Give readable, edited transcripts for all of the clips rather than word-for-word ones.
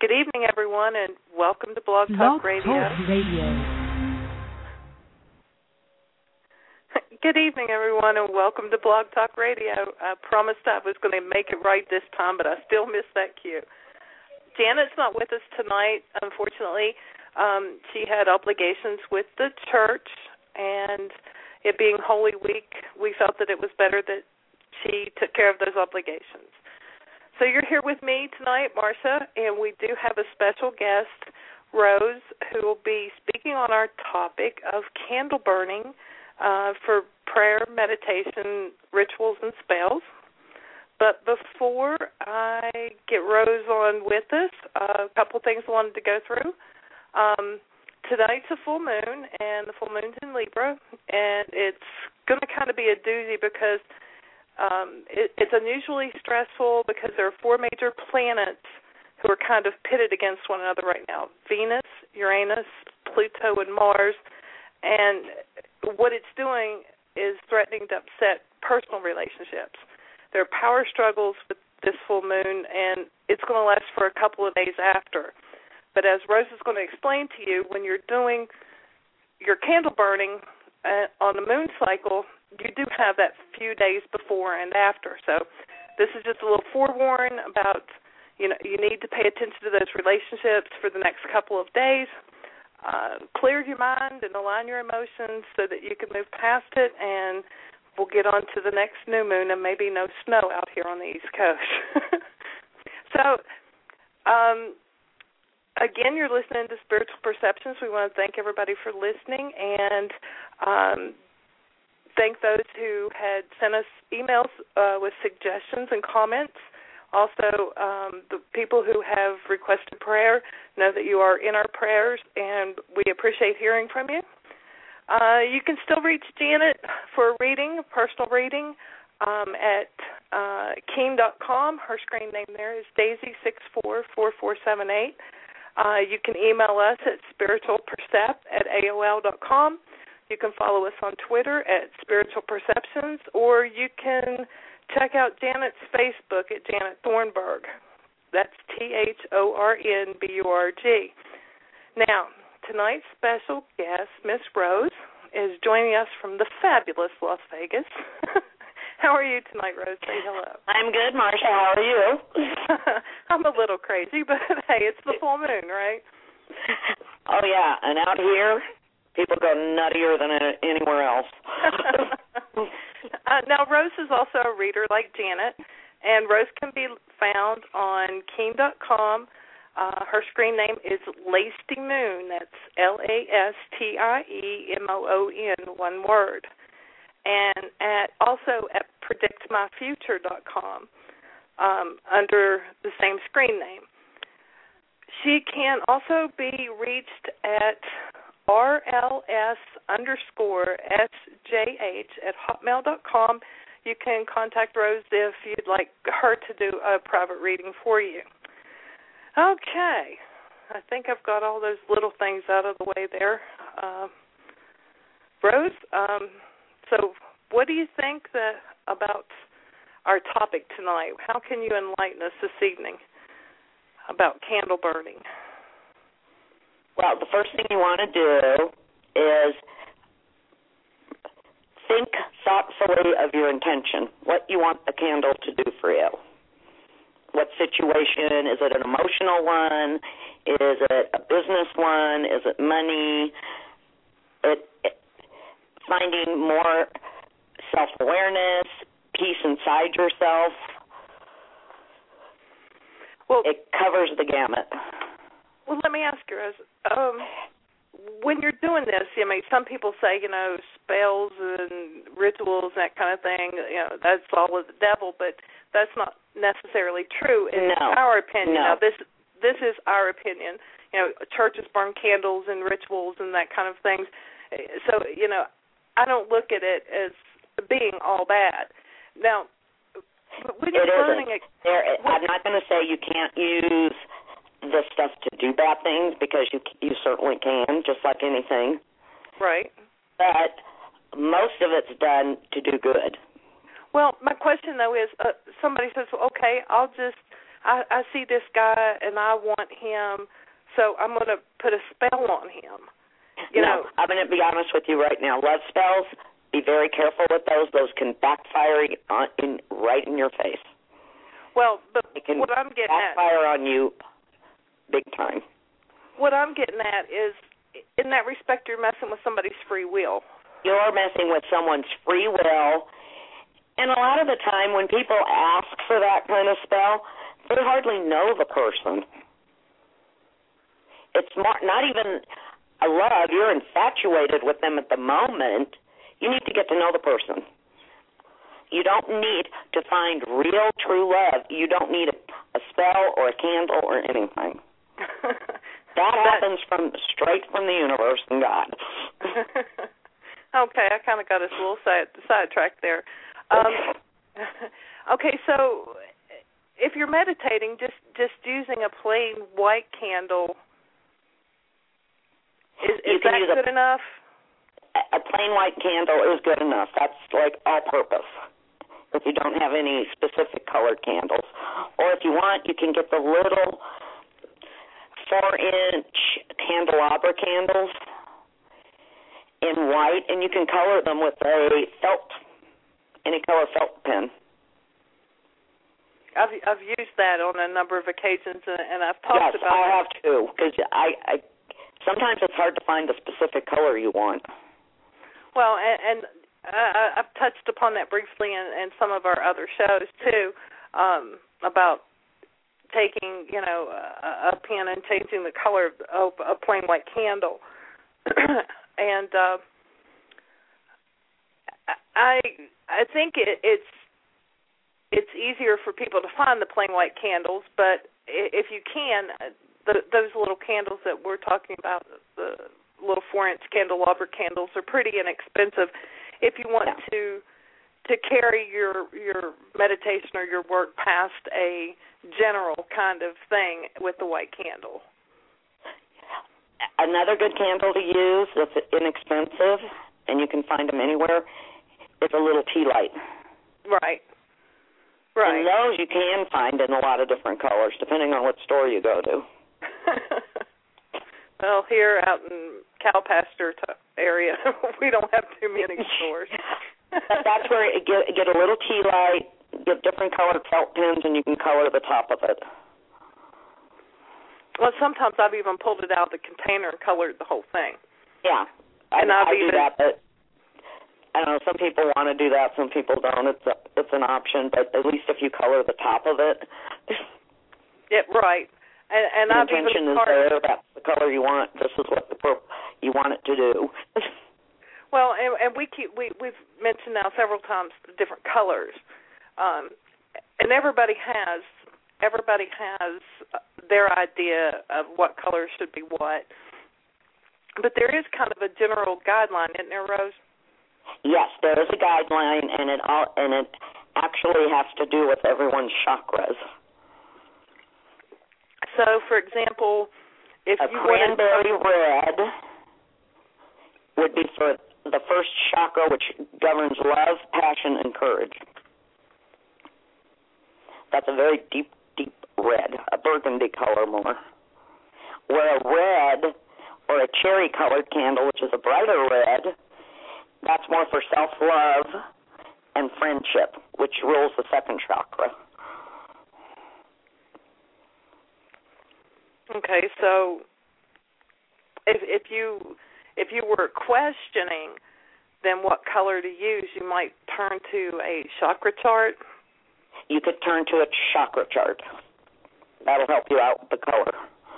Good evening, everyone, and welcome to Blog Talk Radio. Good evening, everyone, and welcome to Blog Talk Radio. I promised I was going to make it right this time, but I still missed that cue. Janet's not with us tonight, unfortunately. She had obligations with the church, and it being Holy Week, we felt that it was better that she took care of those obligations. So you're here with me tonight, Marcia, and we do have a special guest, Rose, who will be speaking on our topic of candle burning for prayer, meditation, rituals, and spells. But before I get Rose on with us, a couple things I wanted to go through. Tonight's a full moon, and the full moon's in Libra, and it's going to kind of be a doozy because it's unusually stressful because there are four major planets who are kind of pitted against one another right now: Venus, Uranus, Pluto, and Mars. And what it's doing is threatening to upset personal relationships. There are power struggles with this full moon, and it's going to last for a couple of days after. But as Rose is going to explain to you, when you're doing your candle burning on the moon cycle, you do have that few days before and after. So this is just a little forewarn about, you need to pay attention to those relationships for the next couple of days. Clear your mind and align your emotions so that you can move past it, and we'll get on to the next new moon and maybe no snow out here on the East Coast. So, again, you're listening to Spiritual Perceptions. We want to thank everybody for listening, and thank those who had sent us emails with suggestions and comments. Also, the people who have requested prayer know that you are in our prayers, and we appreciate hearing from you. You can still reach Janet for a reading, a personal reading, at keen.com. Her screen name there is Daisy644478. You can email us at spiritualpercept@aol.com. You can follow us on Twitter at Spiritual Perceptions, or you can check out Janet's Facebook at Janet Thornburg. That's THORNBURG. Now, tonight's special guest, Miss Rose, is joining us from the fabulous Las Vegas. How are you tonight, Rose? Say hello. I'm good, Marcia. How are you? I'm a little crazy, but hey, it's the full moon, right? Oh, yeah, and out here, people go nuttier than anywhere else. Now, Rose is also a reader like Janet, and Rose can be found on keen.com. Her screen name is Lasty Moon. That's LASTIEMOON, one word. And also at predictmyfuture.com under the same screen name. She can also be reached at RLS_SJH@hotmail.com. You can contact Rose if you'd like her to do a private reading for you. Okay. I think I've got all those little things out of the way there. Rose, so what do you think about our topic tonight? How can you enlighten us this evening about candle burning? Well, the first thing you want to do is think thoughtfully of your intention, what you want the candle to do for you. What situation? Is it an emotional one? Is it a business one? Is it money? Finding more self-awareness, peace inside yourself. Well, it covers the gamut. Well, let me ask you, Rose, when you're doing this, some people say, spells and rituals, that kind of thing, that's all of the devil, but that's not necessarily true in our opinion. No. Now, this is our opinion. Churches burn candles and rituals and that kind of things. So, I don't look at it as being all bad. Now, when you're burning it, I'm not going to say you can't use this stuff to do bad things, because you certainly can, just like anything. Right. But most of it's done to do good. Well, my question, though, is somebody says, okay, I'll just I see this guy and I want him, so I'm going to put a spell on him. You know, I'm going to be honest with you right now. Love spells, be very careful with those. Those can backfire right in your face. Well, but it can what I'm getting backfire on you big time. What I'm getting at is, in that respect, you're messing with somebody's free will. You're messing with someone's free will, and a lot of the time when people ask for that kind of spell, they hardly know the person. It's not even a love. You're infatuated with them at the moment. You need to get to know the person. You don't need to find real, true love. You don't need a spell or a candle or anything. That happens straight from the universe and God. Okay, I kind of got us a little sidetracked there. Okay, so if you're meditating, just using a plain white candle, is that good enough? A plain white candle is good enough. That's like all purpose. If you don't have any specific colored candles. Or if you want, you can get the little 4-inch candelabra candles in white, and you can color them with any color felt pen. I've used that on a number of occasions, and I've talked about it. Yes, I have too, because I sometimes it's hard to find the specific color you want. Well, and I've touched upon that briefly in some of our other shows too, about taking, a pen and changing the color of a plain white candle. And I think it's easier for people to find the plain white candles, but if you can, those little candles that we're talking about, the little 4-inch candelabra candles, are pretty inexpensive. If you want to carry your meditation or your work past a general kind of thing with the white candle. Another good candle to use that's inexpensive, and you can find them anywhere, is a little tea light. Right. And those you can find in a lot of different colors, depending on what store you go to. Well, here out in Calpastor area, we don't have too many stores. That's where you get a little tea light, get different colored felt pens, and you can color the top of it. Well, sometimes I've even pulled it out of the container and colored the whole thing. Yeah, I do that, but I don't know, some people want to do that, some people don't. It's an option, but at least if you color the top of it. Yeah, right. And the I've intention even is there, that's the color you want, this is what you want it to do. Well, and we've mentioned now several times the different colors, and everybody has their idea of what colors should be what. But there is kind of a general guideline, isn't there, Rose? Yes, there is a guideline, and it actually has to do with everyone's chakras. So, for example, if you cranberry red would be for the first chakra, which governs love, passion, and courage. That's a very deep, deep red, a burgundy color more. Where a red or a cherry-colored candle, which is a brighter red, that's more for self-love and friendship, which rules the second chakra. Okay, so if you were questioning then what color to use, you might turn to a chakra chart. You could turn to a chakra chart. That'll help you out with the color.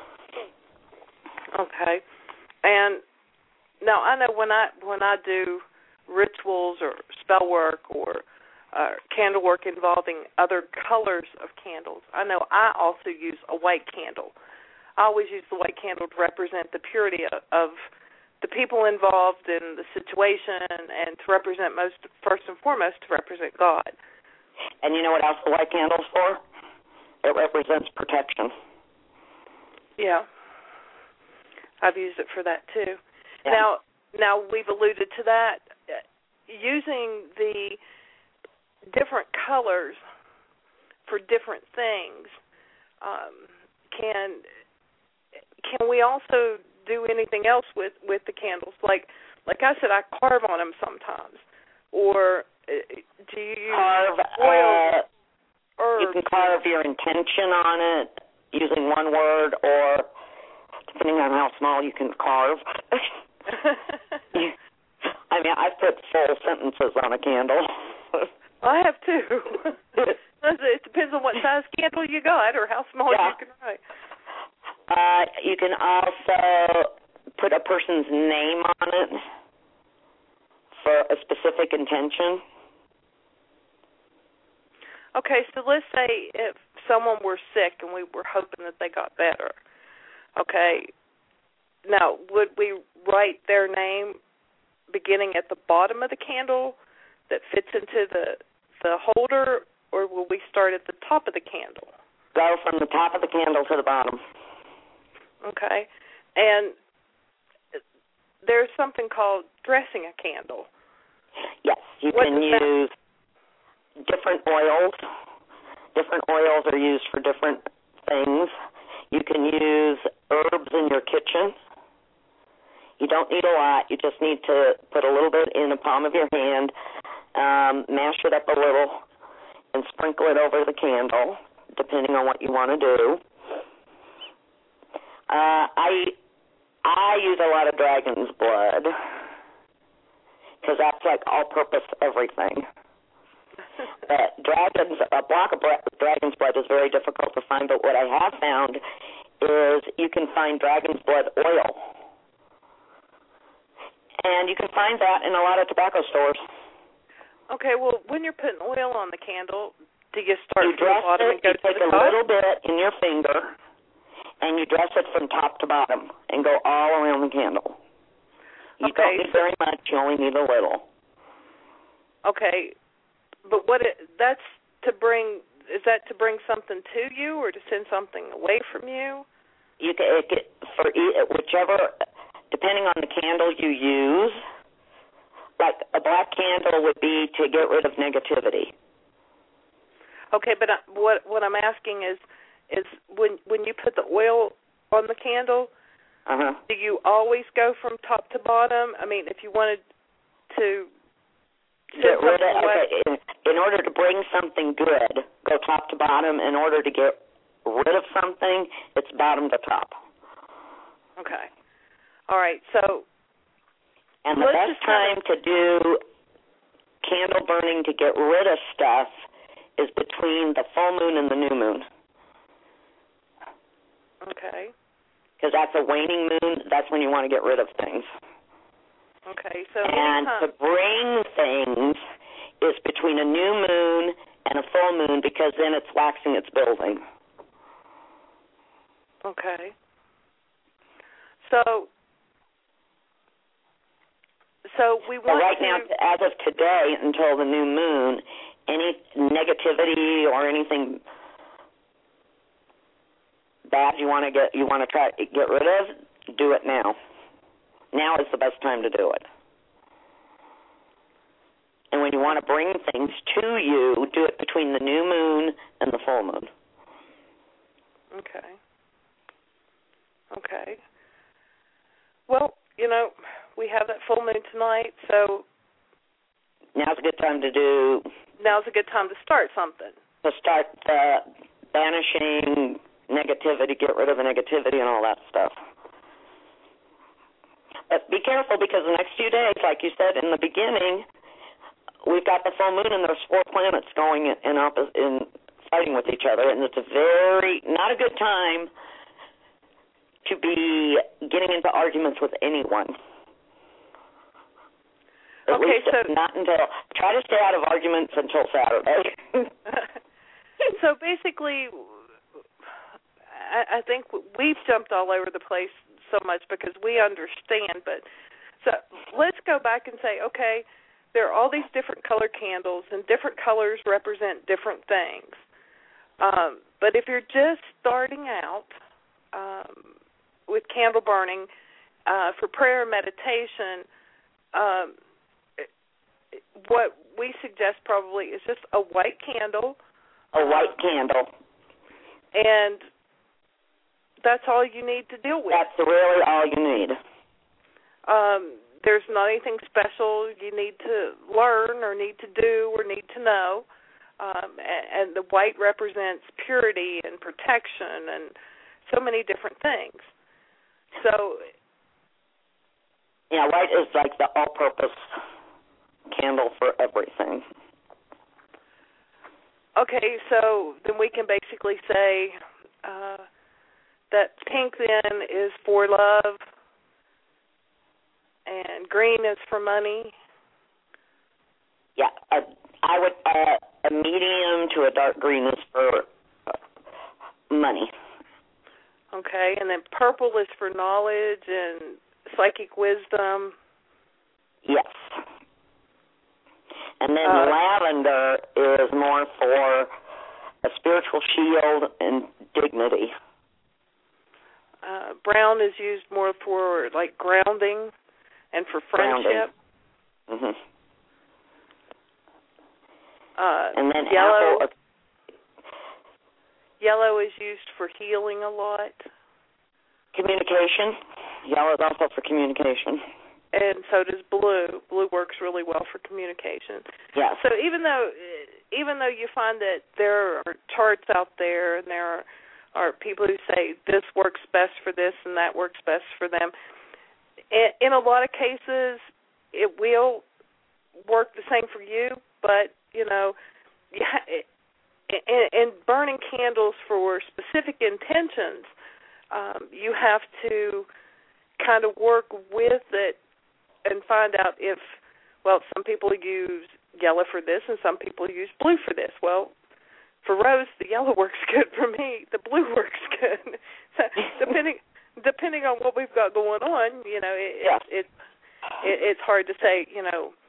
Okay, and now I know when I do rituals or spell work or candle work involving other colors of candles, I know I also use a white candle. I always use the white candle to represent the purity of the people involved in the situation and to represent first and foremost, to represent God. And you know what else the white candle's for? It represents protection. Yeah. I've used it for that too. Yeah. Now we've alluded to that. Using the different colors for different things, can we also do anything else with the candles? Like I said, I carve on them sometimes. Or do you use oil? You can carve your intention on it using one word, or depending on how small you can carve. I mean, I've put full sentences on a candle. I have too. It depends on what size candle you got or how small you can write. You can also put a person's name on it for a specific intention. Okay, so let's say if someone were sick and we were hoping that they got better. Okay, now would we write their name beginning at the bottom of the candle that fits into the holder, or will we start at the top of the candle? Go from the top of the candle to the bottom. Okay, and there's something called dressing a candle. Yes, you can use different oils. Different oils are used for different things. You can use herbs in your kitchen. You don't need a lot. You just need to put a little bit in the palm of your hand, mash it up a little, and sprinkle it over the candle, depending on what you want to do. I use a lot of dragon's blood because that's like all-purpose everything. But a block of dragon's blood is very difficult to find, but what I have found is you can find dragon's blood oil. And you can find that in a lot of tobacco stores. Okay, well, when you're putting oil on the candle, do you start from the bottom and go to the top? You take a little bit in your finger, and you dress it from top to bottom and go all around the candle. You don't need very much. You only need a little. Okay, but is that to bring something to you or to send something away from you? You can, for whichever, depending on the candle you use. Like a black candle would be to get rid of negativity. Okay, but what I'm asking is when you put the oil on the candle, do you always go from top to bottom? I mean, if you wanted to get rid of, in order to bring something good, go top to bottom. In order to get rid of something, it's bottom to top. Okay. All right. So, and the best time to do candle burning to get rid of stuff is between the full moon and the new moon. Okay. Because that's a waning moon. That's when you want to get rid of things. Okay. So and to bring things is between a new moon and a full moon, because then it's waxing its building. Okay. So we want right now, as of today, until the new moon, any negativity or anything bad you want to try to get rid of, do it now. Now is the best time to do it. And when you want to bring things to you, do it between the new moon and the full moon. Okay. Okay. Well, we have that full moon tonight, so now's a good time to Now's a good time to start something. To start banishing negativity, get rid of the negativity and all that stuff. But be careful, because the next few days, like you said in the beginning, we've got the full moon and there's 4 planets going in fighting with each other, and it's not a good time to be getting into arguments with anyone. At least not until, try to stay out of arguments until Saturday. So basically, I think we've jumped all over the place so much because we understand, but so let's go back and say, okay, there are all these different color candles, and different colors represent different things. But if you're just starting out with candle burning for prayer and meditation, what we suggest probably is just a white candle. A white candle. And that's all you need to deal with. That's really all you need. There's not anything special you need to learn or need to do or need to know. And the white represents purity and protection and so many different things. So, yeah, white is like the all-purpose candle for everything. Okay, so then we can basically say that pink then is for love, and green is for money. Yeah, I would a medium to a dark green is for money. Okay, and then purple is for knowledge and psychic wisdom. Yes. And then lavender is more for a spiritual shield and dignity. Brown is used more for like grounding and for friendship. Mm-hmm. And then yellow is used for healing a lot. Communication. Yellow is also for communication. And so does blue. Blue works really well for communication. Yeah. So even though you find that there are charts out there and there are people who say this works best for this and that works best for them, in a lot of cases it will work the same for you, but in burning candles for specific intentions, you have to kind of work with it and find out if, some people use yellow for this and some people use blue for this. Well, for Rose, the yellow works good. For me, the blue works good. So depending on what we've got going on, it's hard to say. You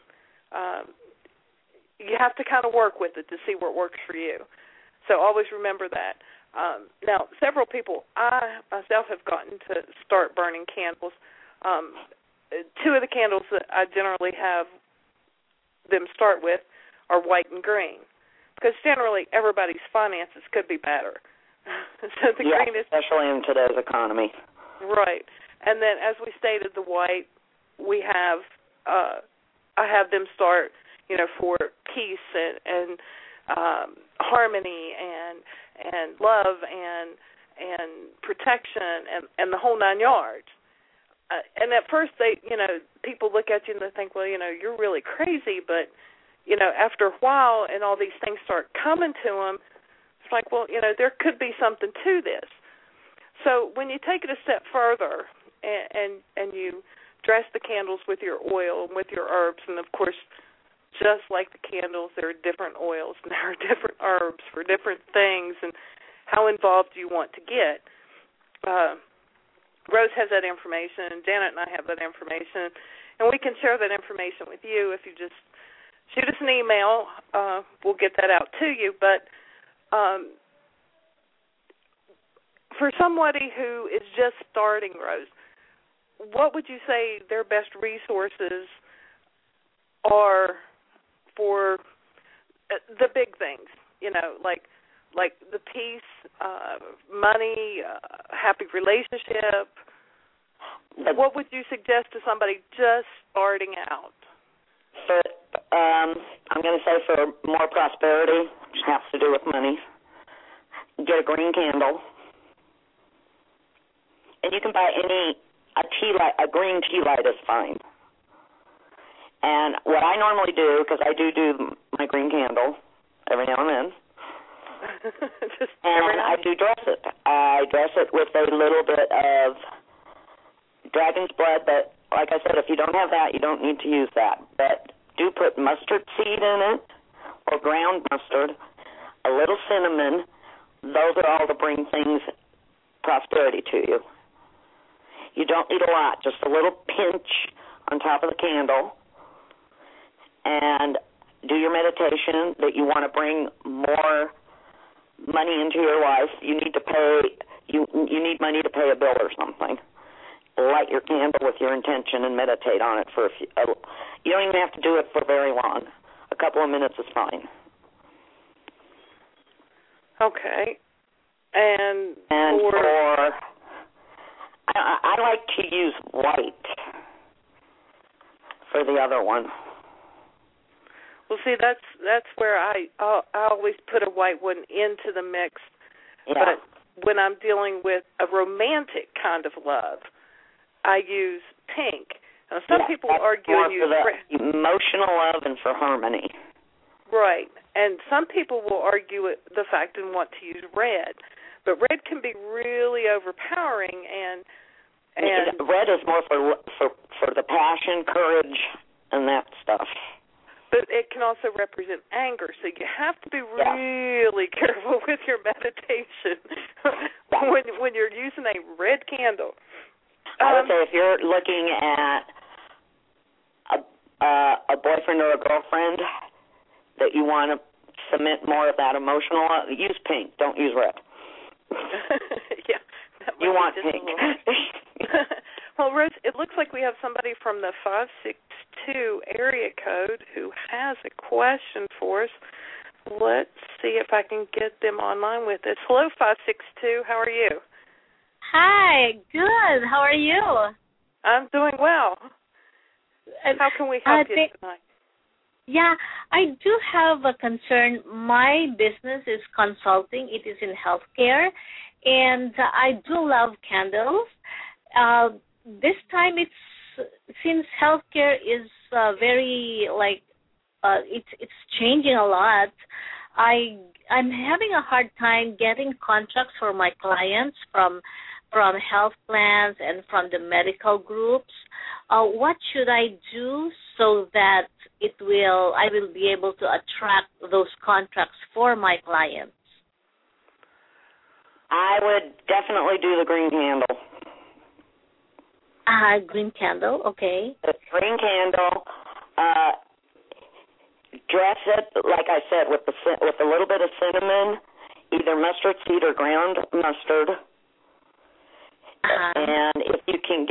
have to kind of work with it to see what works for you. So always remember that. Now, several people, I myself have gotten to start burning candles. Two of the candles that I generally have them start with are white and green, because generally everybody's finances could be better. So the green is, especially in today's economy. Right. And then, as we stated, the white, we have, I have them start, for peace and harmony and love and protection and the whole 9 yards. And at first, people look at you and they think, well, you're really crazy. But, after a while and all these things start coming to them, it's like, well, there could be something to this. So when you take it a step further and you dress the candles with your oil and with your herbs, and, of course, just like the candles, there are different oils and there are different herbs for different things and how involved you want to get. Rose has that information, and Janet and I have that information, and we can share that information with you. If you just shoot us an email, we'll get that out to you. But for somebody who is just starting, Rose, what would you say their best resources are for the big things, like the peace, money, happy relationship? What would you suggest to somebody just starting out? I'm going to say for more prosperity, which has to do with money, get a green candle. And you can buy a green tea light is fine. And what I normally do, because I do my green candle every now and then, and I do dress it. I dress it with a little bit of dragon's blood, but like I said, if you don't have that, you don't need to use that. But do put mustard seed in it, or ground mustard, a little cinnamon. Those are all to bring things, prosperity to you. You don't need a lot, just a little pinch on top of the candle. And do your meditation that you want to bring more money into your life. You need to pay. You need money to pay a bill or something. Light your candle with your intention and meditate on it for a few. You don't even have to do it for very long. A couple of minutes is fine. Okay. And for like to use white for the other one. Well, see, that's where I always put a white one into the mix. Yeah. But when I'm dealing with a romantic kind of love, I use pink. Now, some people argue and use red. Emotional love and for harmony. Right. And some people will argue the fact and want to use red. But red can be really overpowering, and red is more for the passion, courage, and that stuff. But it can also represent anger, so you have to be really careful with your meditation when you're using a red candle. I would say if you're looking at a boyfriend or a girlfriend that you want to submit more of that emotional, use pink. Don't use red. Yeah. You want pink. Well, Rose, it looks like we have somebody from the 562 area code who has a question for us. Let's see if I can get them online with us. Hello, 562. How are you? Hi. Good. How are you? I'm doing well. How can we help you tonight? Yeah, I do have a concern. My business is consulting. It is in healthcare, and I do love candles. This time, since healthcare is very it's changing a lot. I'm having a hard time getting contracts for my clients from health plans and from the medical groups. What should I do so that I will be able to attract those contracts for my clients? I would definitely do the green candle. Green candle, okay. The green candle, dress it, like I said, with a little bit of cinnamon, either mustard seed or ground mustard. And if you can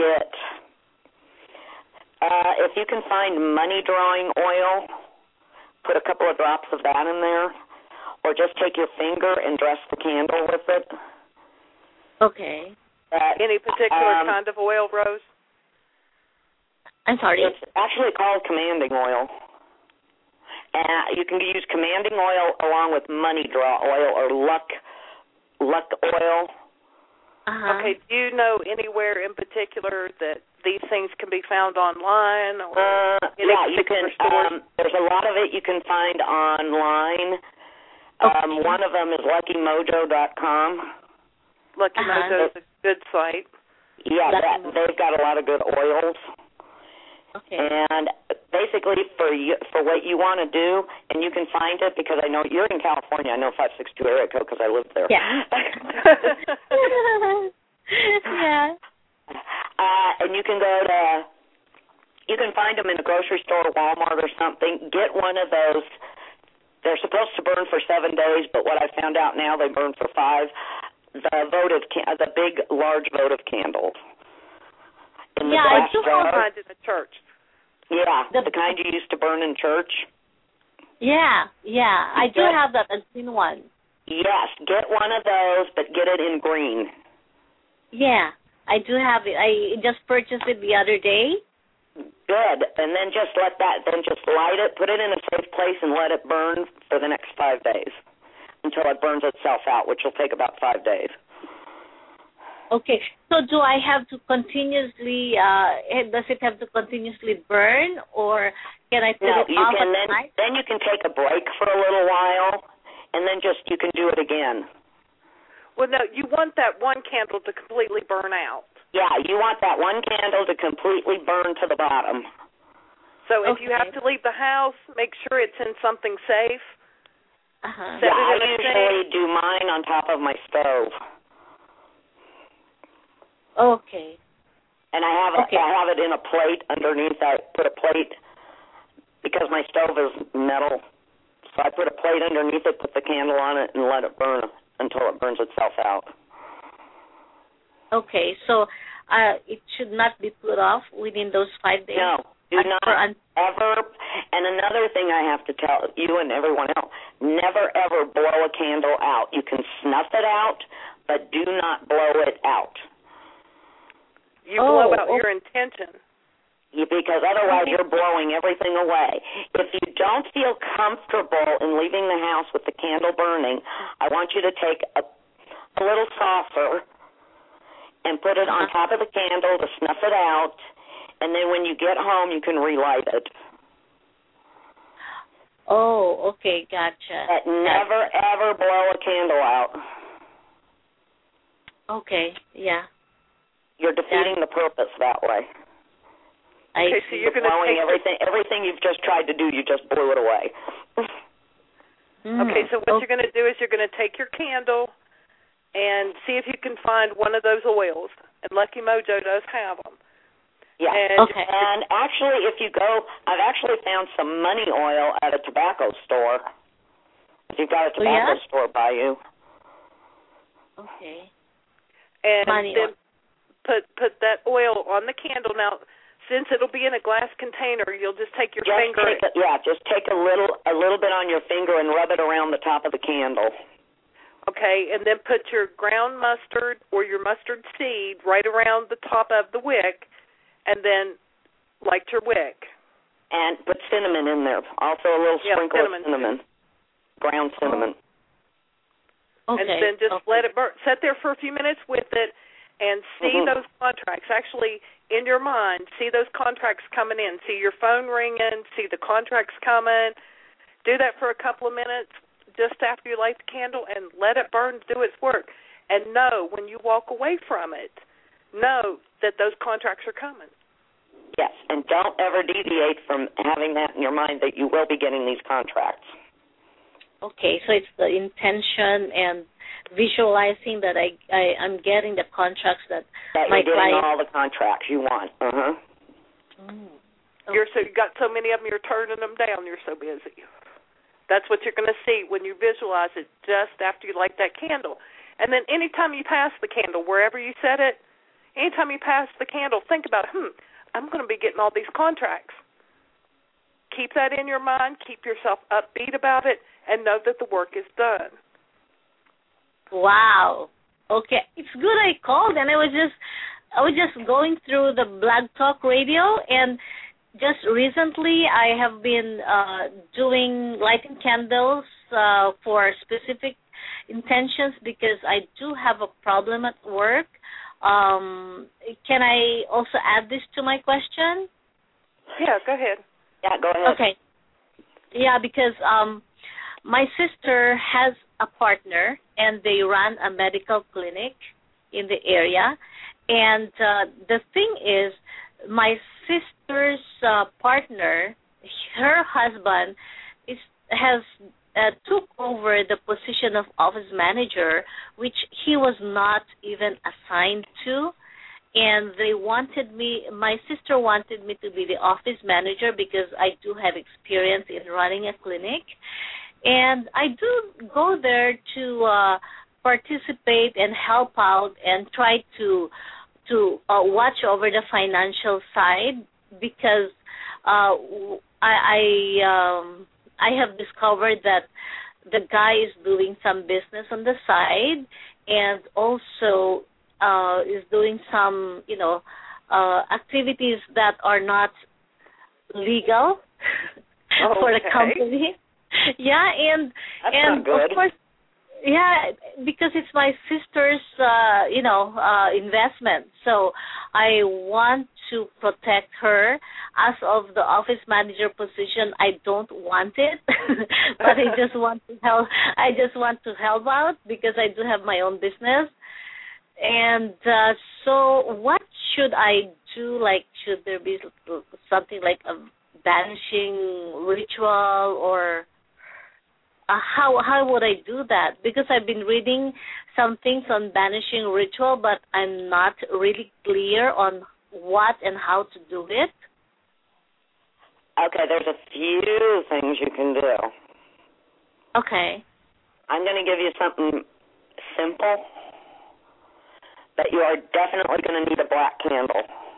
find money drawing oil, put a couple of drops of that in there, or just take your finger and dress the candle with it. Okay. Any particular kind of oil, Rose? I'm sorry? It's actually called commanding oil. You can use commanding oil along with money draw oil or luck oil. Okay, do you know anywhere in particular that these things can be found online? Or you can. There's a lot of it you can find online. Okay. One of them is LuckyMojo.com. Lucky Mojo is a good site. Yeah, they've got a lot of good oils. Okay. And basically for what you want to do, and you can find it because I know you're in California. I know 562 area code because I live there. Yeah. Yeah. And you can find them in a grocery store, Walmart or something. Get one of those. They're supposed to burn for 7 days, but what I found out now, they burn for 5. The big, large votive candles. I do have one in the church. Yeah, the kind you used to burn in church. Yeah, I do have that. I've seen one. Yes, get one of those, but get it in green. Yeah, I do have it. I just purchased it the other day. Good, and then just light it, put it in a safe place, and let it burn for the next 5 days until it burns itself out, which will take about 5 days. Okay, so do I have to continuously, does it have to continuously burn, or can I put it off at night? Then you can take a break for a little while, and then you can do it again. Well, no, you want that one candle to completely burn out. Yeah, you want that one candle to completely burn to the bottom. So if you have to leave the house, make sure it's in something safe. Yeah, I usually do mine on top of my stove. Okay. And I have it in a plate underneath. I put a plate because my stove is metal, so I put a plate underneath it, put the candle on it, and let it burn until it burns itself out. Okay, so it should not be put off within those 5 days? No, do not ever. And another thing I have to tell you and everyone else, never ever blow a candle out. You can snuff it out, but do not blow it out. You blow out your intention. Because otherwise you're blowing everything away. If you don't feel comfortable in leaving the house with the candle burning, I want you to take a little saucer and put it on top of the candle to snuff it out, and then when you get home, you can relight it. Oh, okay, gotcha. But never, ever blow a candle out. Okay, yeah. You're defeating the purpose that way. Okay, so you're going to take everything you've just tried to do, you just blew it away. Okay, so what you're going to do is you're going to take your candle and see if you can find one of those oils. And Lucky Mojo does have them. Yeah. And actually, if you go, I've actually found some money oil at a tobacco store. If you've got a tobacco store by you. Okay. And money then oil. Put that oil on the candle. Now, since it'll be in a glass container, you'll just take your finger. Just take a little bit on your finger and rub it around the top of the candle. Okay, and then put your ground mustard or your mustard seed right around the top of the wick, and then light your wick. And put cinnamon in there. Also a little sprinkle of cinnamon. Ground cinnamon. Okay. And then just let it burn. Sit there for a few minutes with it and see those contracts. Actually, in your mind, see those contracts coming in. See your phone ringing. See the contracts coming. Do that for a couple of minutes just after you light the candle and let it burn, do its work. And know when you walk away from it, know that those contracts are coming. Yes, and don't ever deviate from having that in your mind that you will be getting these contracts. Okay, so it's the intention and visualizing that I'm getting the contracts that my you're getting client. all the contracts you want. You got so many of them, you're turning them down. You're so busy. That's what you're going to see when you visualize it just after you light that candle. And then anytime you pass the candle, wherever you set it, anytime you pass the candle, think about, I'm going to be getting all these contracts. Keep that in your mind. Keep yourself upbeat about it, and know that the work is done. Wow. Okay, it's good I called, and I was just going through the Blog Talk Radio, and just recently I have been doing lighting candles for specific intentions because I do have a problem at work. Can I also add this to my question? Yeah, go ahead. Yeah, go ahead. Okay. Yeah, because my sister has a partner, and they run a medical clinic in the area. And the thing is, my sister's partner, her husband, has took over the position of office manager, which he was not even assigned to. And my sister wanted me to be the office manager because I do have experience in running a clinic. And I do go there to participate and help out and try to watch over the financial side because I have discovered that the guy is doing some business on the side and also is doing some, activities that are not legal for the company. Yeah, and of course, yeah, because it's my sister's, investment. So I want to protect her. As of the office manager position, I don't want it, but I just want to help. I just want to help out because I do have my own business. And so, what should I do? Like, should there be something like a banishing ritual or? How would I do that? Because I've been reading some things on banishing ritual, but I'm not really clear on what and how to do it. Okay, there's a few things you can do. Okay. I'm going to give you something simple, but you are definitely going to need a black candle.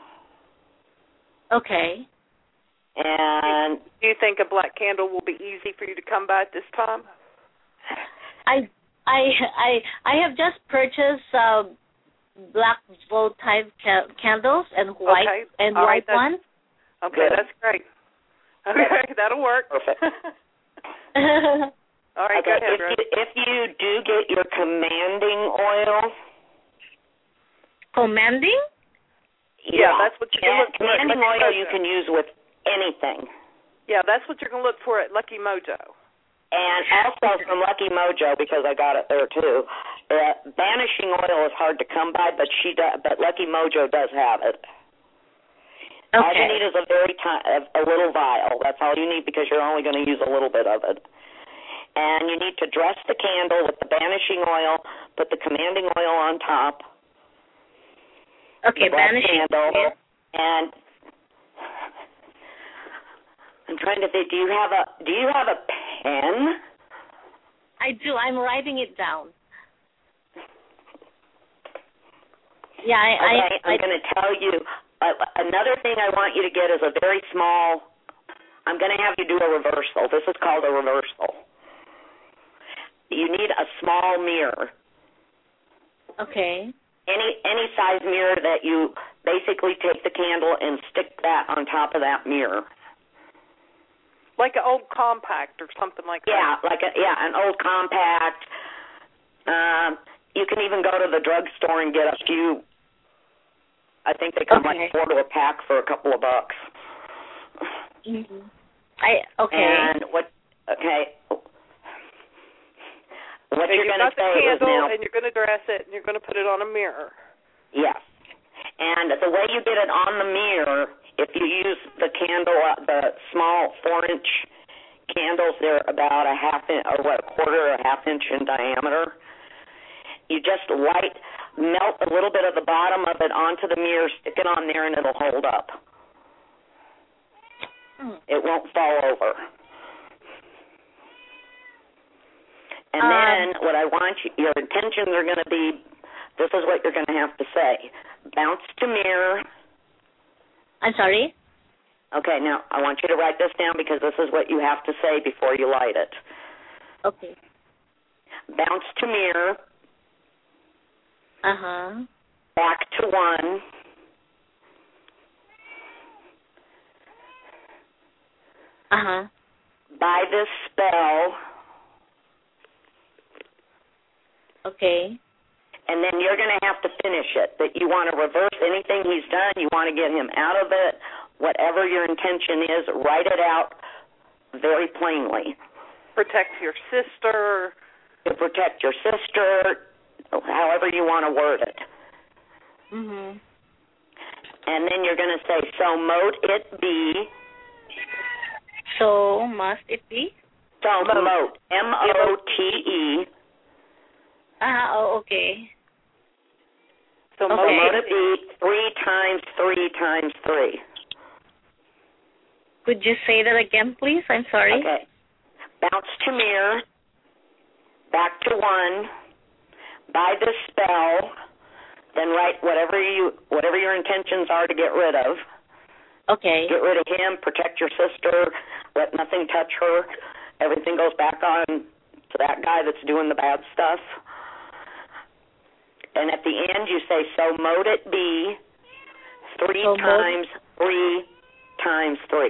Okay. And do you think a black candle will be easy for you to come by at this time? I have just purchased black votive candles and white white ones. Okay, that's great. Okay, that'll work. Perfect. All right, okay, go ahead, Rose. if you do get your commanding oil. Commanding? Yeah, that's what you can look for. Commanding oil you can use with anything. Yeah, that's what you're going to look for at Lucky Mojo. And also from Lucky Mojo, because I got it there too, banishing oil is hard to come by, but Lucky Mojo does have it. Okay. All you need is a little vial. That's all you need because you're only going to use a little bit of it. And you need to dress the candle with the banishing oil, put the commanding oil on top. Okay, banishing oil. And I'm trying to think. Do you have a pen? I do. I'm writing it down. Yeah, I'm going to tell you. Another thing I want you to get is a very small. I'm going to have you do a reversal. This is called a reversal. You need a small mirror. Okay. Any size mirror that you basically take the candle and stick that on top of that mirror. Like an old compact or something like that. Yeah, an old compact. You can even go to the drugstore and get a few. I think they come like 4 to a pack for a couple of bucks. Mm-hmm. And what? Okay. What you're going to say is now, and you're going to dress it, and you're going to put it on a mirror. Yes. And the way you get it on the mirror, if you use the candle, the small 4-inch candles, they're about a quarter or a half inch in diameter. You just melt a little bit of the bottom of it onto the mirror, stick it on there, and it'll hold up. It won't fall over. And then what I want your intentions are going to be, this is what you're going to have to say. Bounce to mirror. I'm sorry? Okay, now I want you to write this down because this is what you have to say before you light it. Okay. Bounce to mirror. Uh-huh. Back to 1. Uh-huh. By this spell. Okay. And then you're going to have to finish it. That you want to reverse anything he's done. You want to get him out of it. Whatever your intention is, write it out very plainly. Protect your sister. To protect your sister, however you want to word it. Mm-hmm. And then you're going to say, so mote it be. So must it be? So mote. M-O-T-E. Okay. So mote it be 3 times 3 times 3. Could you say that again, please? I'm sorry. Okay. Bounce to mirror. Back to 1. By the spell. Then write whatever your intentions are to get rid of. Okay. Get rid of him. Protect your sister. Let nothing touch her. Everything goes back on to that guy that's doing the bad stuff. And at the end, you say, so mote it be 3 times 3 times 3.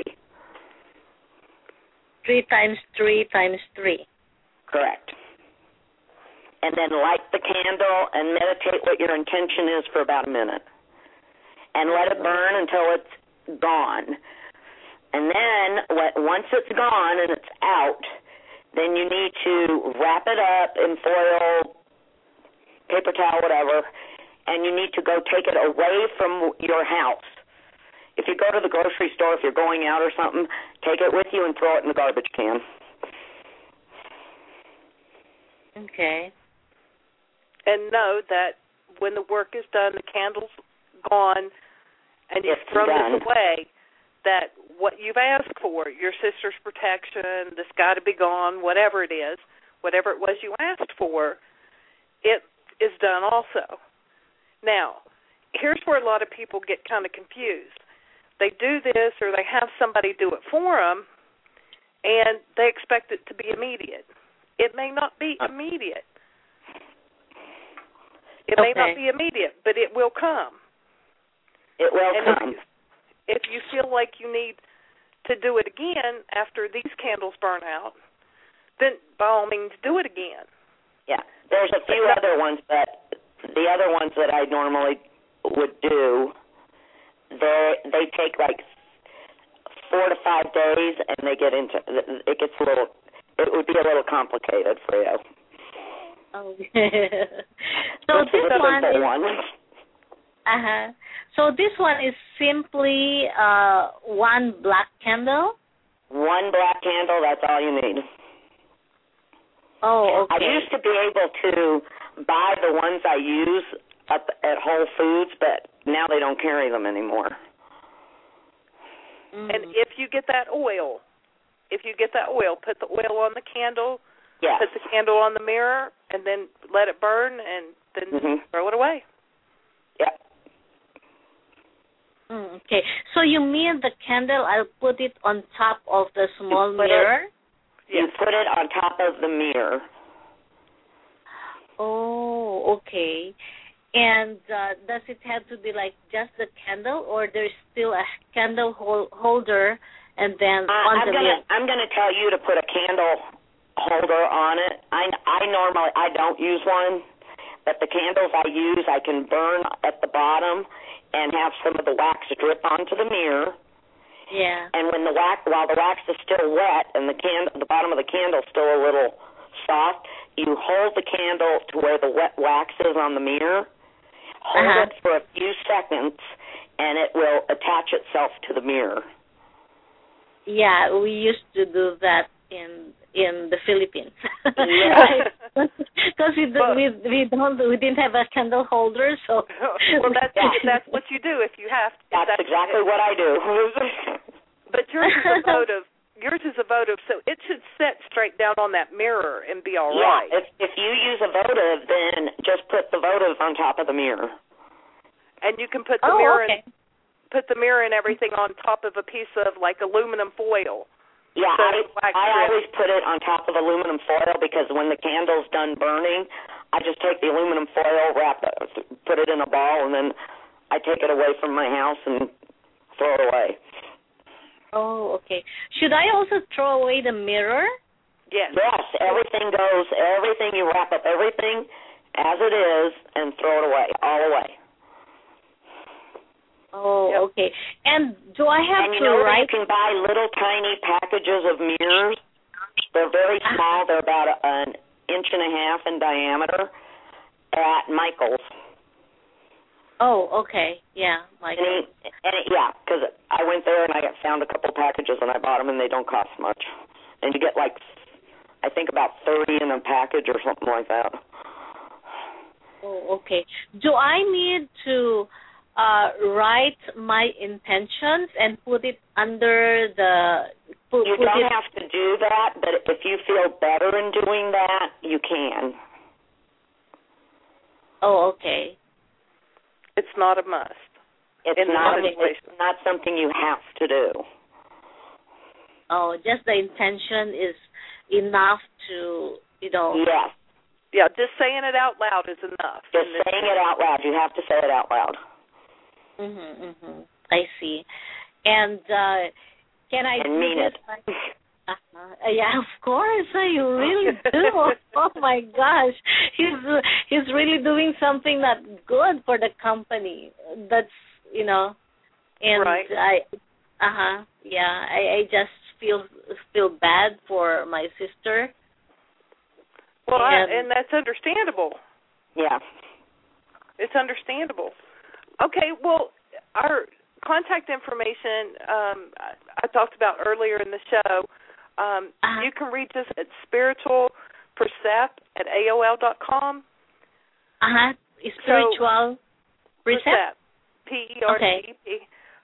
3 times 3 times 3. Correct. And then light the candle and meditate what your intention is for about a minute. And let it burn until it's gone. And then once it's gone and it's out, then you need to wrap it up in foil, paper towel, whatever, and you need to go take it away from your house. If you go to the grocery store, if you're going out or something, take it with you and throw it in the garbage can. Okay. And know that when the work is done, the candle's gone, and you've thrown this away, that what you've asked for, your sister's protection, this guy to be gone, whatever it is, whatever it was you asked for, it is done also. Now, here's where a lot of people get kind of confused. They do this or they have somebody do it for them, and they expect it to be immediate. It may not be immediate. It may not be immediate, but it will come. It will come. If you feel like you need to do it again after these candles burn out, then by all means do it again. Yeah. There's a few other ones the other ones that I normally would do, they take like 4 to 5 days, and it would be a little complicated for you. Oh. So this one is, So this one is simply one black candle? One black candle, that's all you need. Oh, okay. I used to be able to buy the ones I use up at Whole Foods, but now they don't carry them anymore. And if you get that oil, put the oil on the candle, put the candle on the mirror, and then let it burn, and then throw it away. Yeah. Okay. So you mean the candle, I'll put it on top of the small mirror? You put it on top of the mirror. Oh, okay. And does it have to be like just the candle, or there's still a candle holder, and then on the mirror? I'm going to tell you to put a candle holder on it. I don't use one, but the candles I use, I can burn at the bottom and have some of the wax drip onto the mirror. Yeah. And while the wax is still wet and the bottom of the candle is still a little soft, you hold the candle to where the wet wax is on the mirror. Hold it for a few seconds, and it will attach itself to the mirror. Yeah, we used to do that in the Philippines. Because we didn't have a candle holder, so. Well, that's what you do if you have to. That's exactly what I do. But yours is a votive, so it should set straight down on that mirror and be all right. If you use a votive, then just put the votive on top of the mirror. And you can put the mirror and everything on top of a piece of like aluminum foil. Yeah, I always put it on top of aluminum foil because when the candle's done burning, I just take the aluminum foil, put it in a ball, and then I take it away from my house and throw it away. Oh, okay. Should I also throw away the mirror? Yes. Yes, you wrap up everything as it is and throw it away, all away. Oh, okay. And do I have to write? You can buy little tiny packages of mirrors. They're very small. They're about 1.5 inches in diameter at Michael's. Oh, okay. Yeah, Michael's. Because I went there and I found a couple packages and I bought them and they don't cost much. And you get I think about 30 in a package or something like that. Oh, okay. Do I need to write my intentions and put it under the... You don't have to do that, but if you feel better in doing that, you can. Oh, okay. It's not a must. It's not something you have to do. Oh, just the intention is enough to, Yes. Yeah, just saying it out loud is enough. Just saying it out loud. You have to say it out loud. I see. And can I and mean it? Yeah, of course. I really do. Oh my gosh, he's really doing something that's good for the company. That's and right. I just feel bad for my sister. Well, and that's understandable. Yeah, it's understandable. Okay, well, our contact information I talked about earlier in the show. You can reach us at spiritualpercept@aol.com. Spiritual Percept, PERCEP,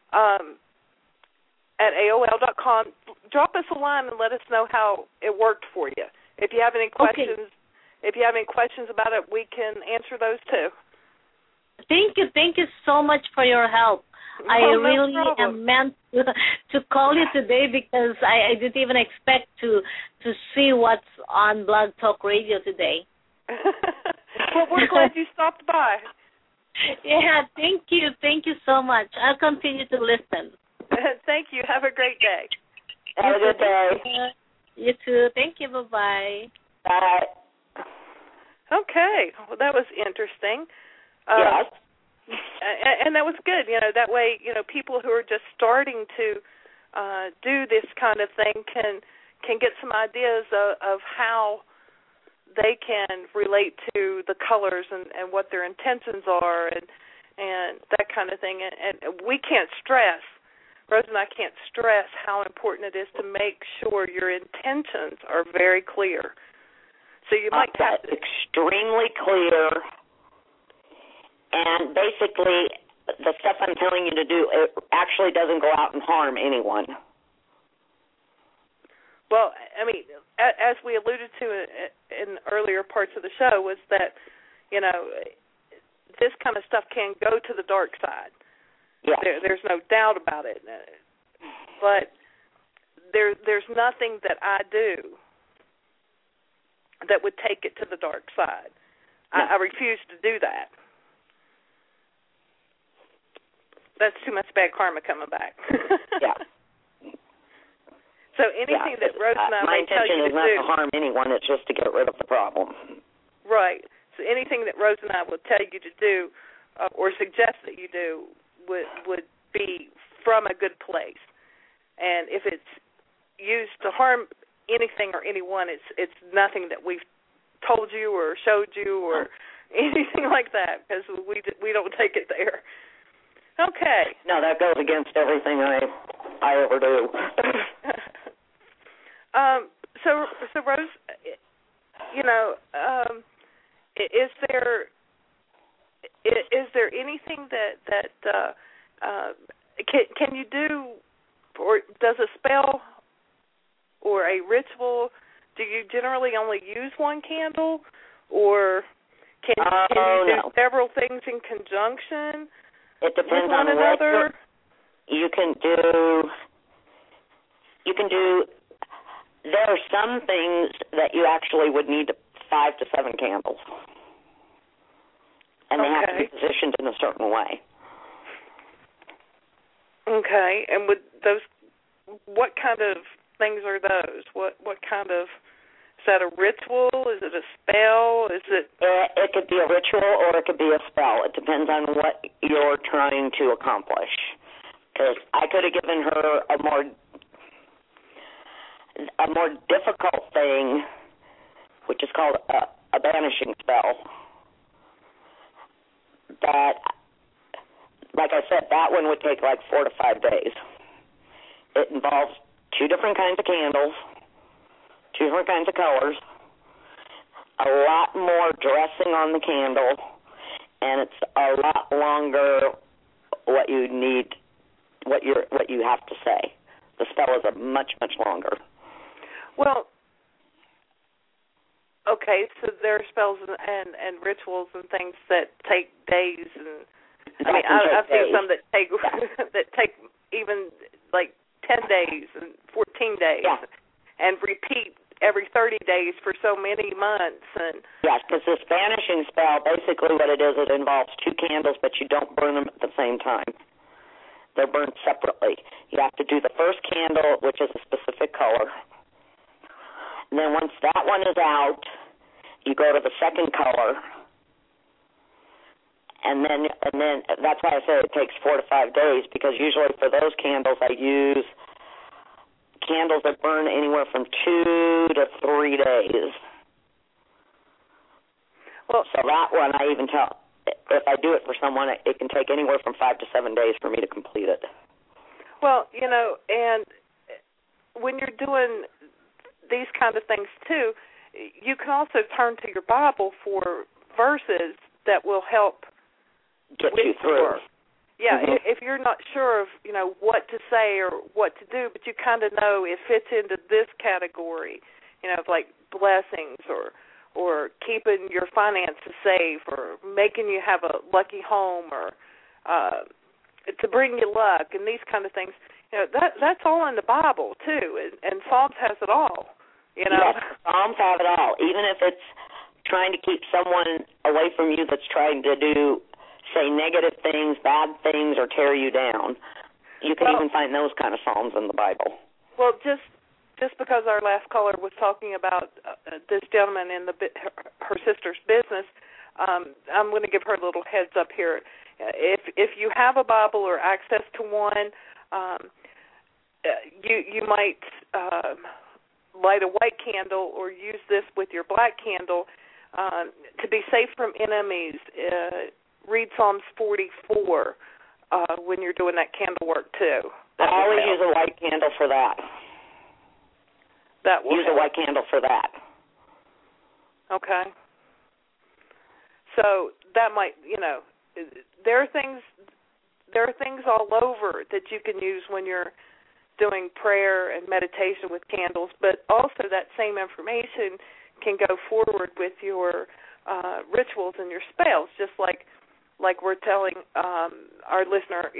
at AOL.com. Drop us a line and let us know how it worked for you. If you have any questions, about it, we can answer those too. Thank you so much for your help. I really am meant to call you today because I didn't even expect to see what's on Blog Talk Radio today. Well, we're glad you stopped by. Yeah, thank you. Thank you so much. I'll continue to listen. Thank you. Have a great day. Have a good day. You too. Thank you. Bye-bye. Bye. Okay. Well, that was interesting. Yes. And that was good. That way, people who are just starting to do this kind of thing can get some ideas of how they can relate to the colors and what their intentions are and that kind of thing. And we can't stress, Rose and I can't stress how important it is to make sure your intentions are very clear. So you might have to... Extremely clear. And basically, the stuff I'm telling you to do, it actually doesn't go out and harm anyone. Well, I mean, as we alluded to in earlier parts of the show, was that, this kind of stuff can go to the dark side. Yes. There's no doubt about it. But there's nothing that I do that would take it to the dark side. No. I refuse to do that. That's too much bad karma coming back. Yeah. So anything that Rose and I may tell you to do... My intention is not to harm anyone, it's just to get rid of the problem. Right. So anything that Rose and I will tell you to do or suggest that you do would be from a good place. And if it's used to harm anything or anyone, it's nothing that we've told you or showed you or anything like that, because we don't take it there. Okay. No, that goes against everything I ever do. So Rose, is there anything that can you do, or does a spell or a ritual? Do you generally only use one candle, or can you do several things in conjunction? It depends on on another. You can do. There are some things that you actually would need 5 to 7 candles, and they have to be positioned in a certain way. Okay, and what kind of things are those? What kind of? Is that a ritual? Is it a spell? Is it? It could be a ritual or it could be a spell. It depends on what you're trying to accomplish. Because I could have given her a more difficult thing, which is called a banishing spell. That, like I said, that one would take like 4 to 5 days. It involves 2 different kinds of candles, 2 different kinds of colors, a lot more dressing on the candle, and it's a lot longer what you need, what you have to say. The spell is much longer. Well, okay, so there are spells and rituals and things that take days, and I've seen some that take that take even like 10 days and 14 days, and repeat every 30 days for so many months. And yes, because this banishing spell, basically what it is, it involves 2 candles, but you don't burn them at the same time. They're burned separately. You have to do the first candle, which is a specific color. And then once that one is out, you go to the second color. And then that's why I say it takes 4 to 5 days, because usually for those candles I use candles that burn anywhere from 2 to 3 days. Well, so that one I even tell, if I do it for someone, it can take anywhere from 5 to 7 days for me to complete it. Well, and when you're doing these kind of things too, you can also turn to your Bible for verses that will help get you through. Yeah, if you're not sure of, what to say or what to do, but you kind of know it fits into this category, of like blessings or keeping your finances safe or making you have a lucky home or to bring you luck and these kind of things. That's all in the Bible too, and Psalms has it all. Yes, Psalms have it all. Even if it's trying to keep someone away from you that's trying to say negative things, bad things, or tear you down. You can even find those kind of psalms in the Bible. Well, just because our last caller was talking about this gentleman in her sister's business, I'm going to give her a little heads up here. If you have a Bible or access to one, you might light a white candle or use this with your black candle to be safe from enemies. Read Psalms 44 when you're doing that candle work too. I always use a white candle for that. Use a white candle for that. Okay. So that might, there are things all over that you can use when you're doing prayer and meditation with candles, but also that same information can go forward with your rituals and your spells, just like we're telling our listener,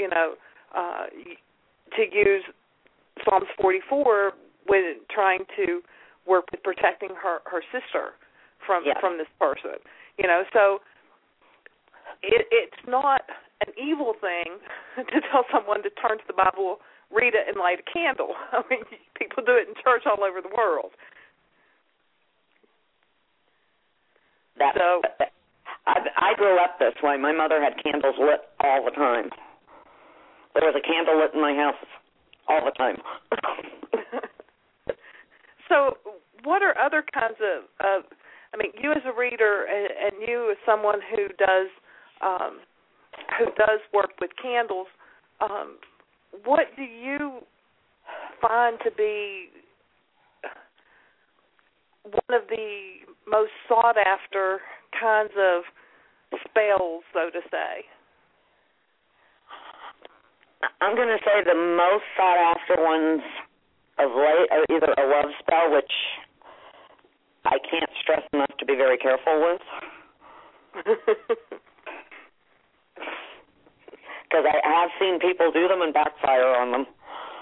to use Psalms 44 when trying to work with protecting her sister from this person. So it's not an evil thing to tell someone to turn to the Bible, read it, and light a candle. I mean, people do it in church all over the world. I grew up this way. My mother had candles lit all the time. There was a candle lit in my house all the time. So what are other kinds of you as a reader and you as someone who does work with candles, what do you find to be one of the most sought after kinds of spells, so to say? I'm going to say the most sought after ones of late are either a love spell, which I can't stress enough to be very careful with, because I have seen people do them and backfire on them.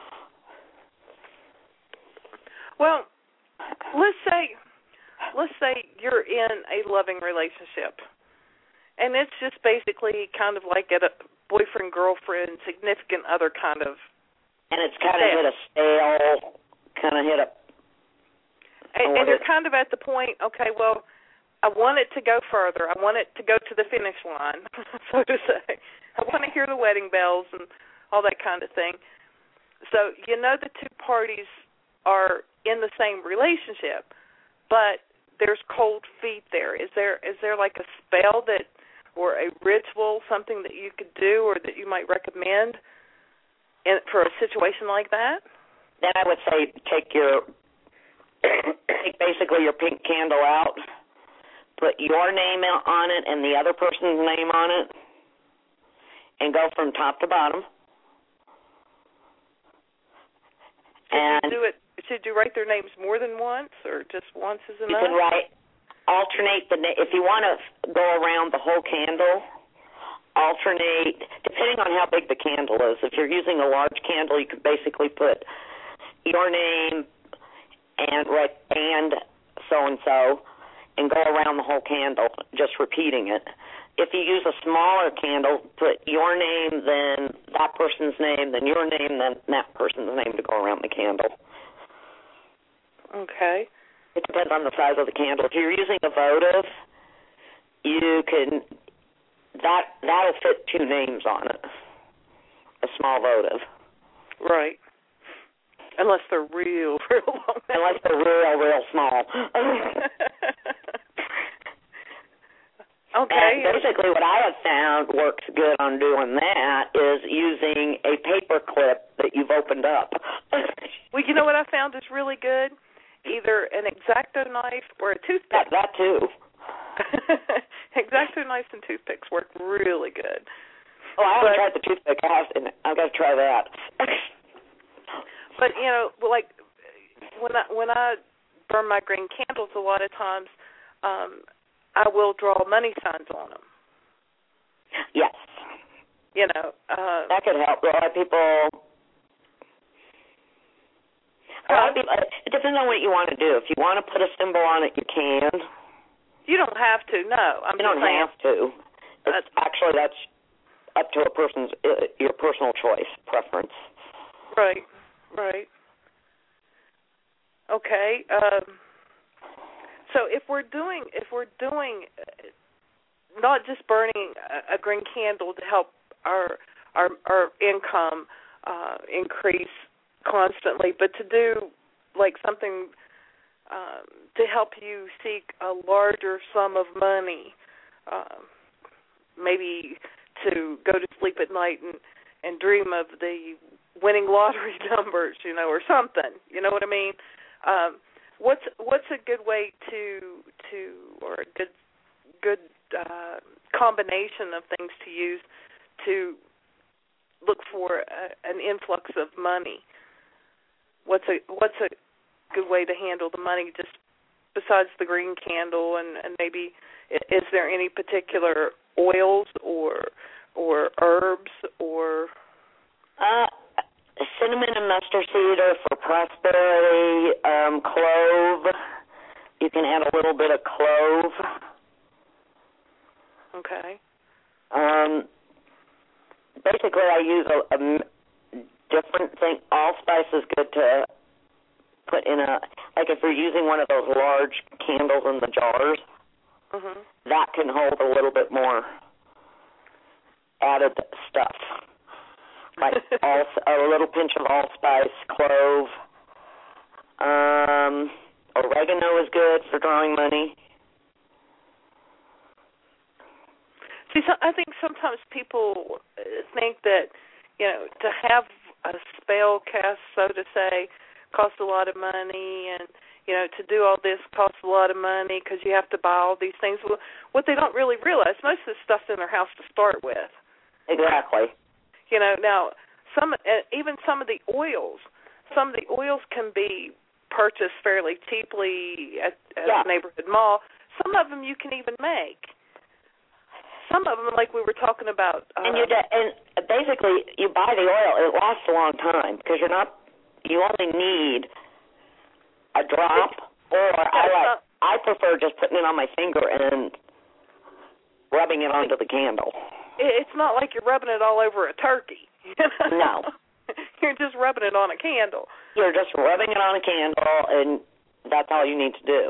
Well, let's say you're in a loving relationship, and it's just basically kind of like at a boyfriend, girlfriend, significant other kind of. And it's kind of hit a stale, kind of hit a. And you're kind of at the point, okay, well, I want it to go further. I want it to go to the finish line, so to say. I want to hear the wedding bells and all that kind of thing. So the two parties are in the same relationship, but there's cold feet there. Is there like a spell or a ritual, something that you could do or that you might recommend for a situation like that? Then I would say take basically your pink candle out, put your name on it and the other person's name on it, and go from top to bottom. Should you write their names more than once, or just once is enough? You can alternate if you want to go around the whole candle, alternate, depending on how big the candle is. If you're using a large candle, you could basically put your name and so-and-so and go around the whole candle, just repeating it. If you use a smaller candle, put your name, then that person's name, then your name, then that person's name to go around the candle. Okay. It depends on the size of the candle. If you're using a votive, you can that'll fit two names on it. A small votive. Right. Unless they're real long. Unless they're real small. Okay. And basically what I have found works good on doing that is using a paper clip that you've opened up. Well, you know what I found is really good? Either an X-Acto knife or a toothpick. That too. X-Acto knives and toothpicks work really good. Oh, I haven't tried the toothpick. I've got to try that. But like when I burn my green candles, a lot of times I will draw money signs on them. Yes. That could help. A lot of people. It depends on what you want to do. If you want to put a symbol on it, you can. You don't have to. No, you don't have to. That's up to a person's your personal choice, preference. Right. Okay. So if we're doing not just burning a green candle to help our income increase constantly, but to do like something to help you seek a larger sum of money, maybe to go to sleep at night and dream of the winning lottery numbers, or something. You know what I mean? What's a good way or a good combination of things to use to look for an influx of money? What's a good way to handle the money, just besides the green candle, and maybe is there any particular oils or herbs or cinnamon and mustard seed are for prosperity. Clove, you can add a little bit of clove. Okay. Basically, I use a different thing. Allspice is good to put in like if you're using one of those large candles in the jars, that can hold a little bit more added stuff. Like a little pinch of allspice, clove. Oregano is good for drawing money. See, I think sometimes people think that, to have a spell cast, so to say, costs a lot of money, and, to do all this costs a lot of money because you have to buy all these things. Well, what they don't really realize, most of this stuff's in their house to start with. Exactly. Now, even some of the oils can be purchased fairly cheaply at a neighborhood mall. Some of them you can even make. Some of them, like we were talking about. And basically, you buy the oil. It lasts a long time because you only need a drop, I prefer just putting it on my finger and rubbing it onto the candle. It's not like you're rubbing it all over a turkey. No. You're just rubbing it on a candle. You're just rubbing it on a candle, and that's all you need to do.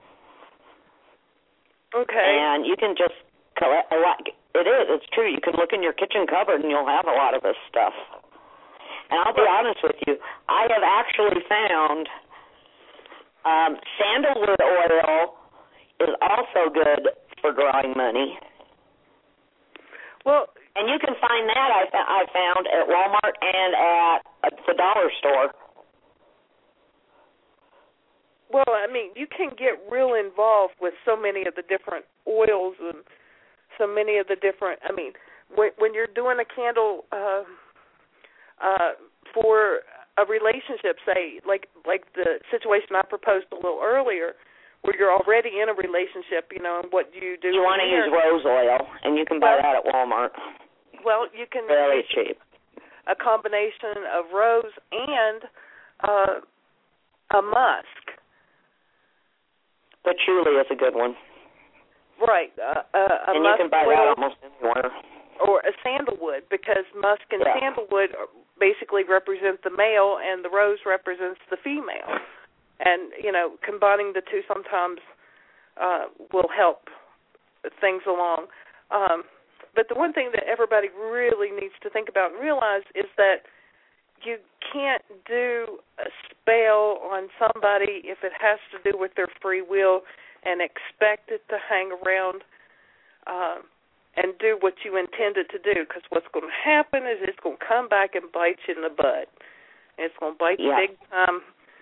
Okay. And you can just collect a lot. It's true. You can look in your kitchen cupboard, and you'll have a lot of this stuff. And I'll be honest with you, I have actually found sandalwood oil is also good for drawing money. Well, and you can find that I found at Walmart and at the dollar store. Well, I mean, you can get real involved with so many of the different oils and so many of the different. I mean, when you're doing a candle for a relationship, say like the situation I proposed a little earlier, where you're already in a relationship, and what you do. You want to use rose oil, and you can buy that at Walmart. Well, you can fairly cheap. A combination of rose and a musk. Patchouli is a good one. Right. And you can buy that almost anywhere. Or a sandalwood, because musk and sandalwood basically represent the male, and the rose represents the female. And, combining the two sometimes will help things along. But the one thing that everybody really needs to think about and realize is that you can't do a spell on somebody if it has to do with their free will and expect it to hang around and do what you intended to do, because what's going to happen is it's going to come back and bite you in the butt. It's going to bite you big time.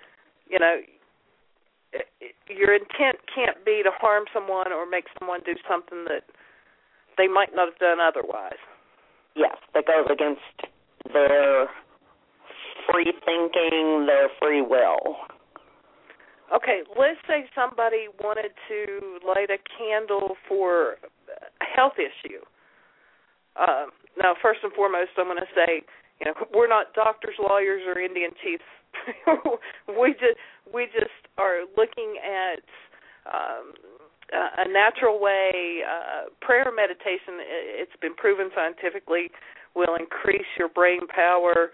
Your intent can't be to harm someone or make someone do something that they might not have done otherwise. Yes, that goes against their free thinking, their free will. Okay, let's say somebody wanted to light a candle for a health issue. Now, first and foremost, I'm going to say, we're not doctors, lawyers, or Indian chiefs. we just are looking at a natural way. Prayer and meditation, it's been proven scientifically, will increase your brain power.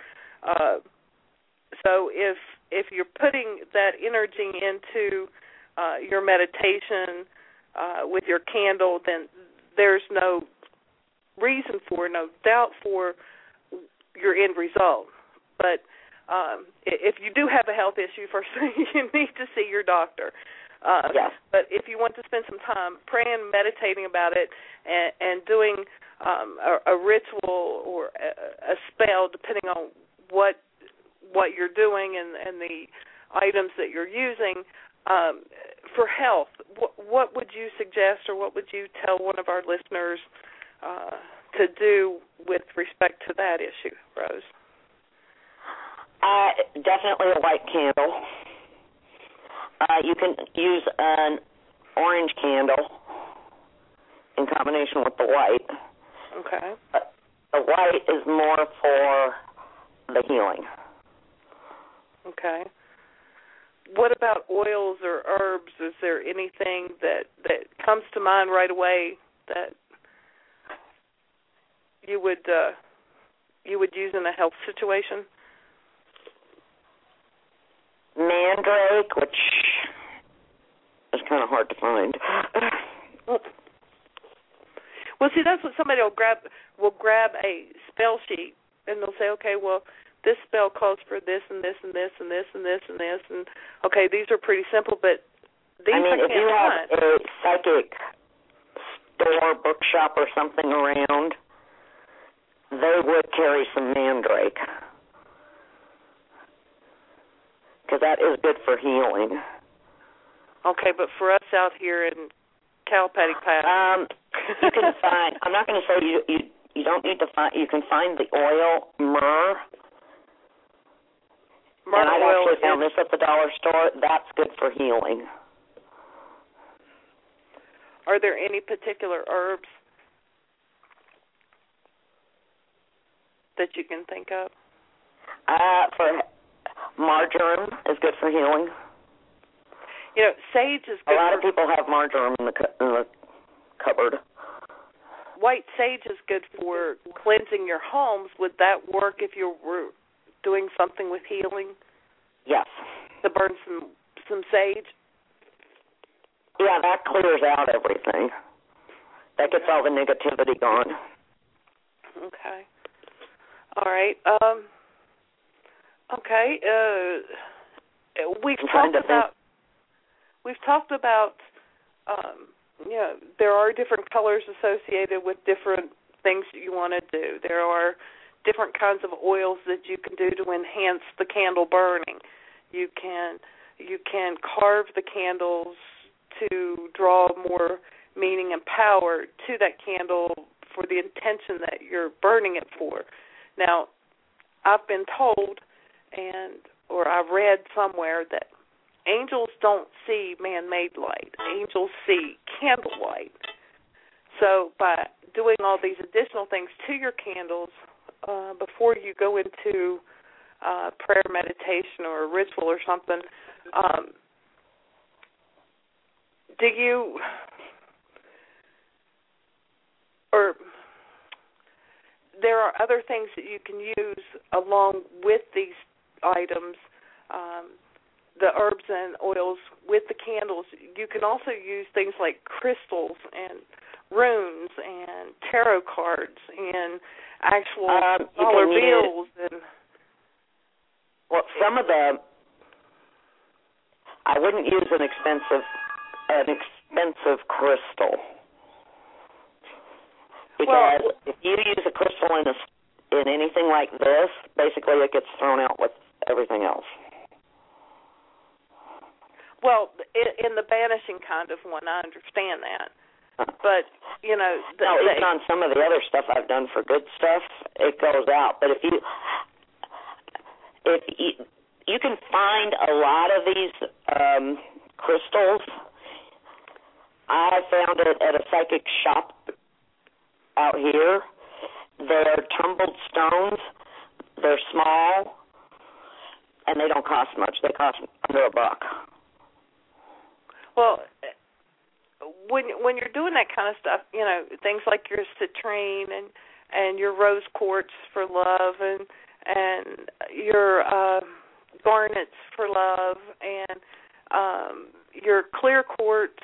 So if you're putting that energy into your meditation with your candle, then there's no reason for, no doubt for your end result. But if you do have a health issue, first thing you need to see your doctor. Yes. But if you want to spend some time praying, meditating about it, and doing a ritual or a spell, depending on what you're doing and the items that you're using, for health, what would you suggest, or what would you tell one of our listeners to do with respect to that issue, Rose? Definitely a white candle. You can use an orange candle in combination with the white. Okay. The white is more for the healing. Okay. What about oils or herbs? Is there anything that comes to mind right away that you would use in a health situation? Mandrake, which is kind of hard to find. Well, see, that's what somebody will grab a spell sheet, and they'll say, okay, well, this spell calls for this and this and this and this and this and this, and okay, these are pretty simple, but these I if you have a psychic store, bookshop, or something around, they would carry some mandrake, because that is good for healing. Okay, but for us out here in Calipatty Pass, you can find. I'm not going to say you don't need to find. You can find the oil myrrh. And I actually found this at the dollar store. That's good for healing. Are there any particular herbs that you can think of? For marjoram is good for healing. You know, sage is good. A lot of people have marjoram in the cupboard. White sage is good for cleansing your homes. Would that work if you were doing something with healing? Yes. To burn some sage? Yeah, that clears out everything. That gets all the negativity gone. Okay. All right. Okay. We've talked about there are different colors associated with different things that you want to do. There are different kinds of oils that you can do to enhance the candle burning. You can carve the candles to draw more meaning and power to that candle for the intention that you're burning it for. Now, I've been told, or I've read somewhere, that angels don't see man-made light. Angels see candlelight. So by doing all these additional things to your candles before you go into prayer, meditation, or a ritual or something, do you, or there are other things that you can use along with these items, the herbs and oils with the candles. You can also use things like crystals and runes and tarot cards and actual dollar bills. Well, some of them, I wouldn't use an expensive crystal, because if you use a crystal in anything like this, basically it gets thrown out with everything else. Well, in the banishing kind of one, I understand that. But, you know... even on some of the other stuff I've done for good stuff, it goes out. But if you can find a lot of these crystals. I found it at a psychic shop out here. They're tumbled stones. They're small, and they don't cost much. They cost under $1. Well, when you're doing that kind of stuff, things like your citrine and your rose quartz for love and your garnets for love and your clear quartz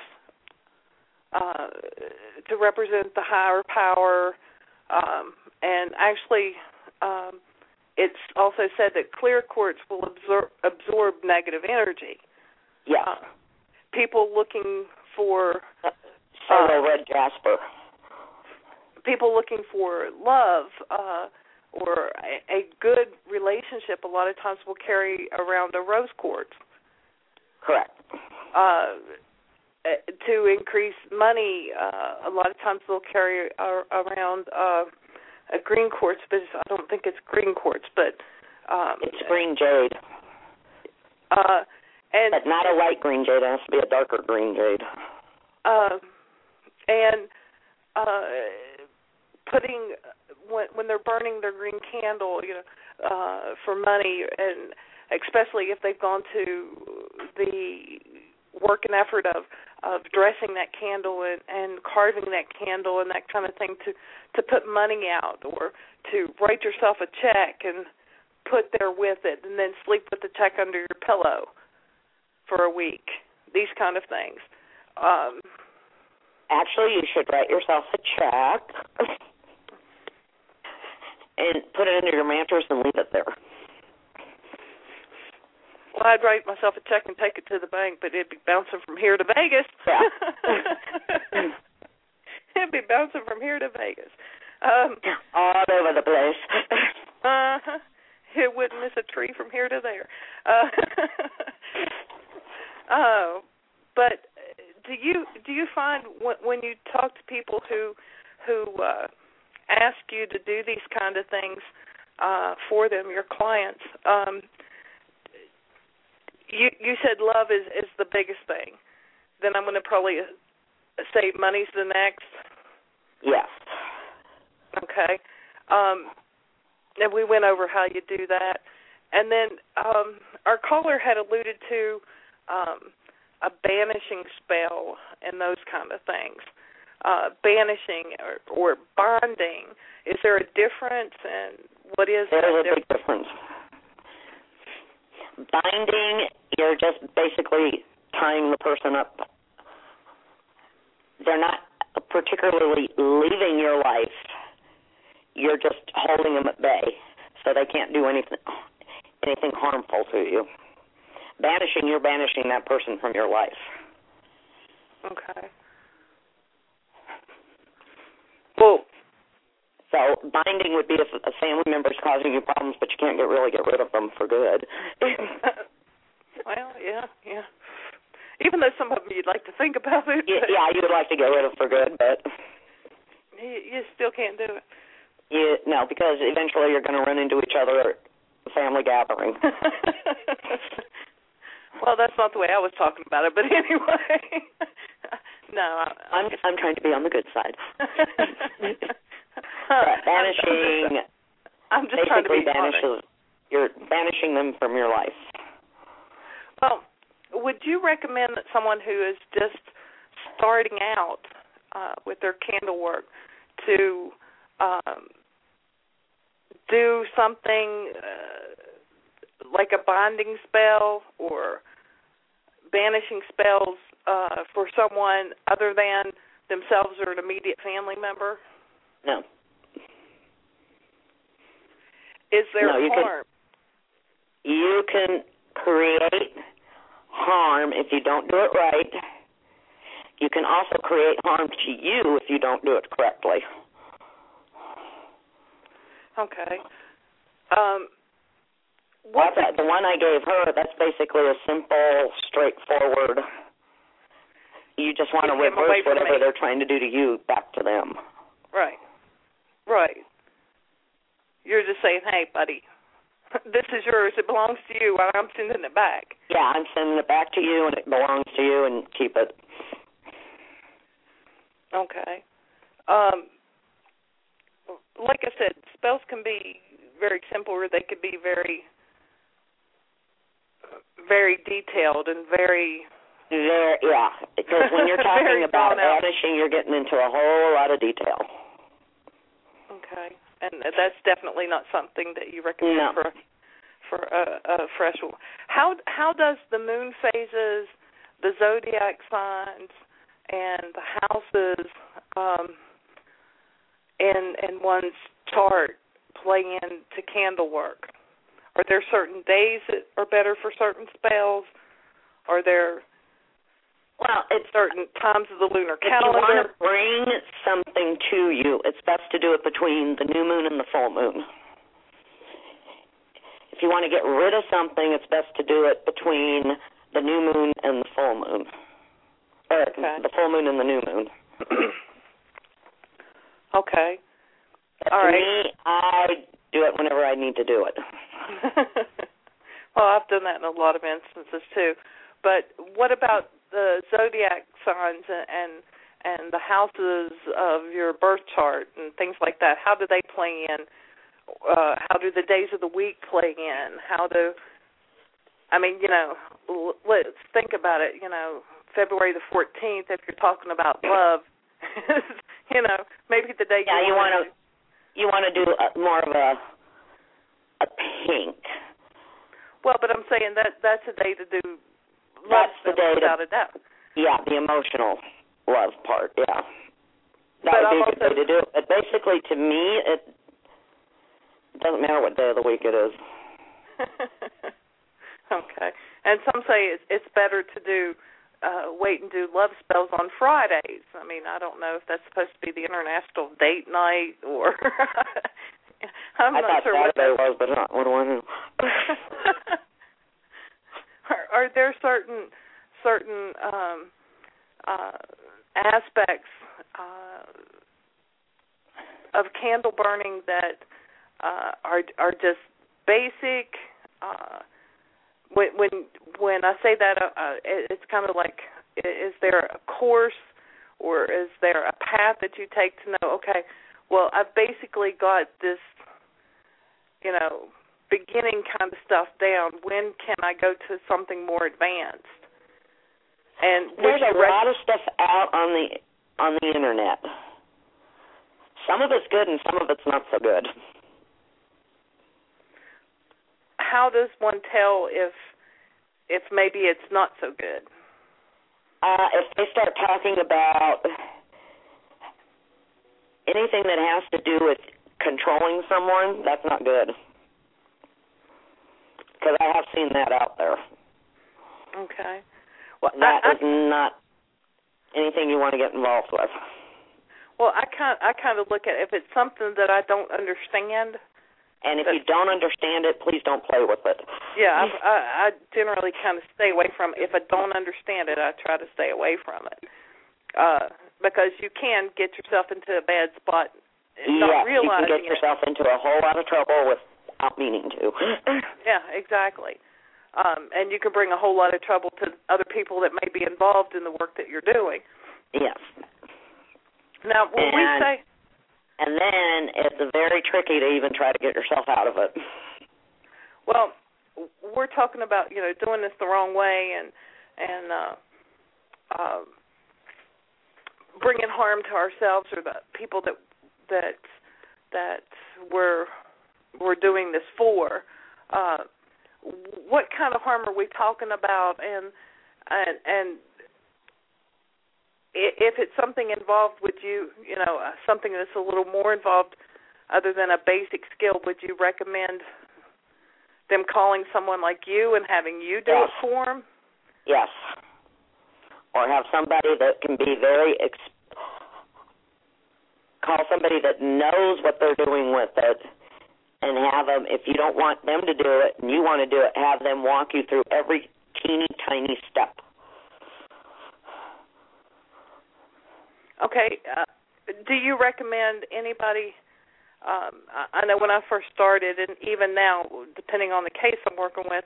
to represent the higher power, and actually it's also said that clear quartz will absorb negative energy. Yeah. People looking for red jasper. People looking for love or a good relationship a lot of times will carry around a rose quartz. Correct. To increase money, a lot of times they'll carry around a green quartz, but I don't think it's green quartz, but it's green jade. But not a light green jade. It has to be a darker green jade. And putting when they're burning their green candle, for money, and especially if they've gone to the work and effort of dressing that candle and carving that candle and that kind of thing to put money out, or to write yourself a check and put there with it and then sleep with the check under your pillow for a week, these kind of things. Actually, you should write yourself a check and put it under your mattress and leave it there. Well, I'd write myself a check and take it to the bank, but it'd be bouncing from here to Vegas. Yeah. It'd be bouncing from here to Vegas. All over the place. It wouldn't miss a tree from here to there. But do you find when you talk to people who ask you to do these kind of things for them, your clients, you said love is the biggest thing. Then I'm going to probably say money's the next. Yes. Okay. And we went over how you do that. And then our caller had alluded to a banishing spell and those kind of things. Banishing or bonding. Is there a difference, and what is that difference? There is a difference? big difference. Binding, you're just basically tying the person up. They're not particularly leaving your life. You're just holding them at bay so they can't do anything harmful to you. Banishing, you're banishing that person from your life. Okay. Well, so binding would be if a family member's causing you problems, but you can't really get rid of them for good. Well, yeah. Even though some of them you'd like to think about it. Yeah, you would like to get rid of for good, but you still can't do it. No, because eventually you're going to run into each other at a family gathering. Well, that's not the way I was talking about it, but anyway. No, I'm trying to be on the good side. Banishing. I'm just trying to be banishes. You're banishing them from your life. Well, would you recommend that someone who is just starting out with their candle work to do something like a bonding spell or banishing spells for someone other than themselves or an immediate family member? No. Is there harm? You can create harm if you don't do it right. You can also create harm to you if you don't do it correctly. Okay. The one I gave her, that's basically a simple, straightforward, you just want to reverse whatever they're trying to do to you back to them. Right. You're just saying, hey, buddy, this is yours. It belongs to you. I'm sending it back. Yeah, I'm sending it back to you, and it belongs to you, and keep it. Okay. Like I said, spells can be very simple, or they could be very, very detailed and very Yeah, because when you're talking about vanishing, you're getting into a whole lot of detail. Okay, and that's definitely not something that you recommend for a fresh one. How does the moon phases, the zodiac signs, and the houses in one's chart play into candle work? Are there certain days that are better for certain spells? Are there it's certain times of the lunar calendar? If you want to bring something to you, it's best to do it between the new moon and the full moon. If you want to get rid of something, it's best to do it between the new moon and the full moon. The full moon and the new moon. Okay. All right. Me, I do it whenever I need to do it. Well, I've done that in a lot of instances, too. But what about the zodiac signs and the houses of your birth chart and things like that? How do they play in? How do the days of the week play in? Let's think about it. February the 14th, if you're talking about love, maybe the day you want to do more of a pink. Well, but I'm saying that's a day to do love. That's the day without a doubt. Yeah, the emotional love part. Yeah, that would be a good way to do it. But basically, to me, it doesn't matter what day of the week it is. Okay, and some say it's better to do wait and do love spells on Fridays. I mean, I don't know if that's supposed to be the International Date Night or I'm not sure what that was, but not what do I know. Are there certain aspects of candle burning that are just basic? When I say that, it's kind of like, is there a course or is there a path that you take to know, okay, well, I've basically got this, beginning kind of stuff down. When can I go to something more advanced? And there's a lot of stuff out on the internet. Some of it's good and some of it's not so good. How does one tell if maybe it's not so good? If they start talking about anything that has to do with controlling someone, that's not good. Because I have seen that out there. Okay. Well, that is not anything you want to get involved with. Well, I kind of look at it, if it's something that I don't understand. And if you don't understand it, please don't play with it. Yeah, I generally kind of stay away from it. If I don't understand it, I try to stay away from it. Because you can get yourself into a bad spot. Not realizing you can get yourself into a whole lot of trouble without meaning to. Yeah, exactly. And you can bring a whole lot of trouble to other people that may be involved in the work that you're doing. Yes. Now, when we say... And then it's very tricky to even try to get yourself out of it. Well, we're talking about, doing this the wrong way and bringing harm to ourselves or the people that we're doing this for. What kind of harm are we talking about? And if it's something involved, would you, something that's a little more involved other than a basic skill, would you recommend them calling someone like you and having you do it for them? Yes. Or have somebody that can be call somebody that knows what they're doing with it and have them, if you don't want them to do it and you want to do it, have them walk you through every teeny tiny step. Okay. Do you recommend anybody, I know when I first started and even now, depending on the case I'm working with,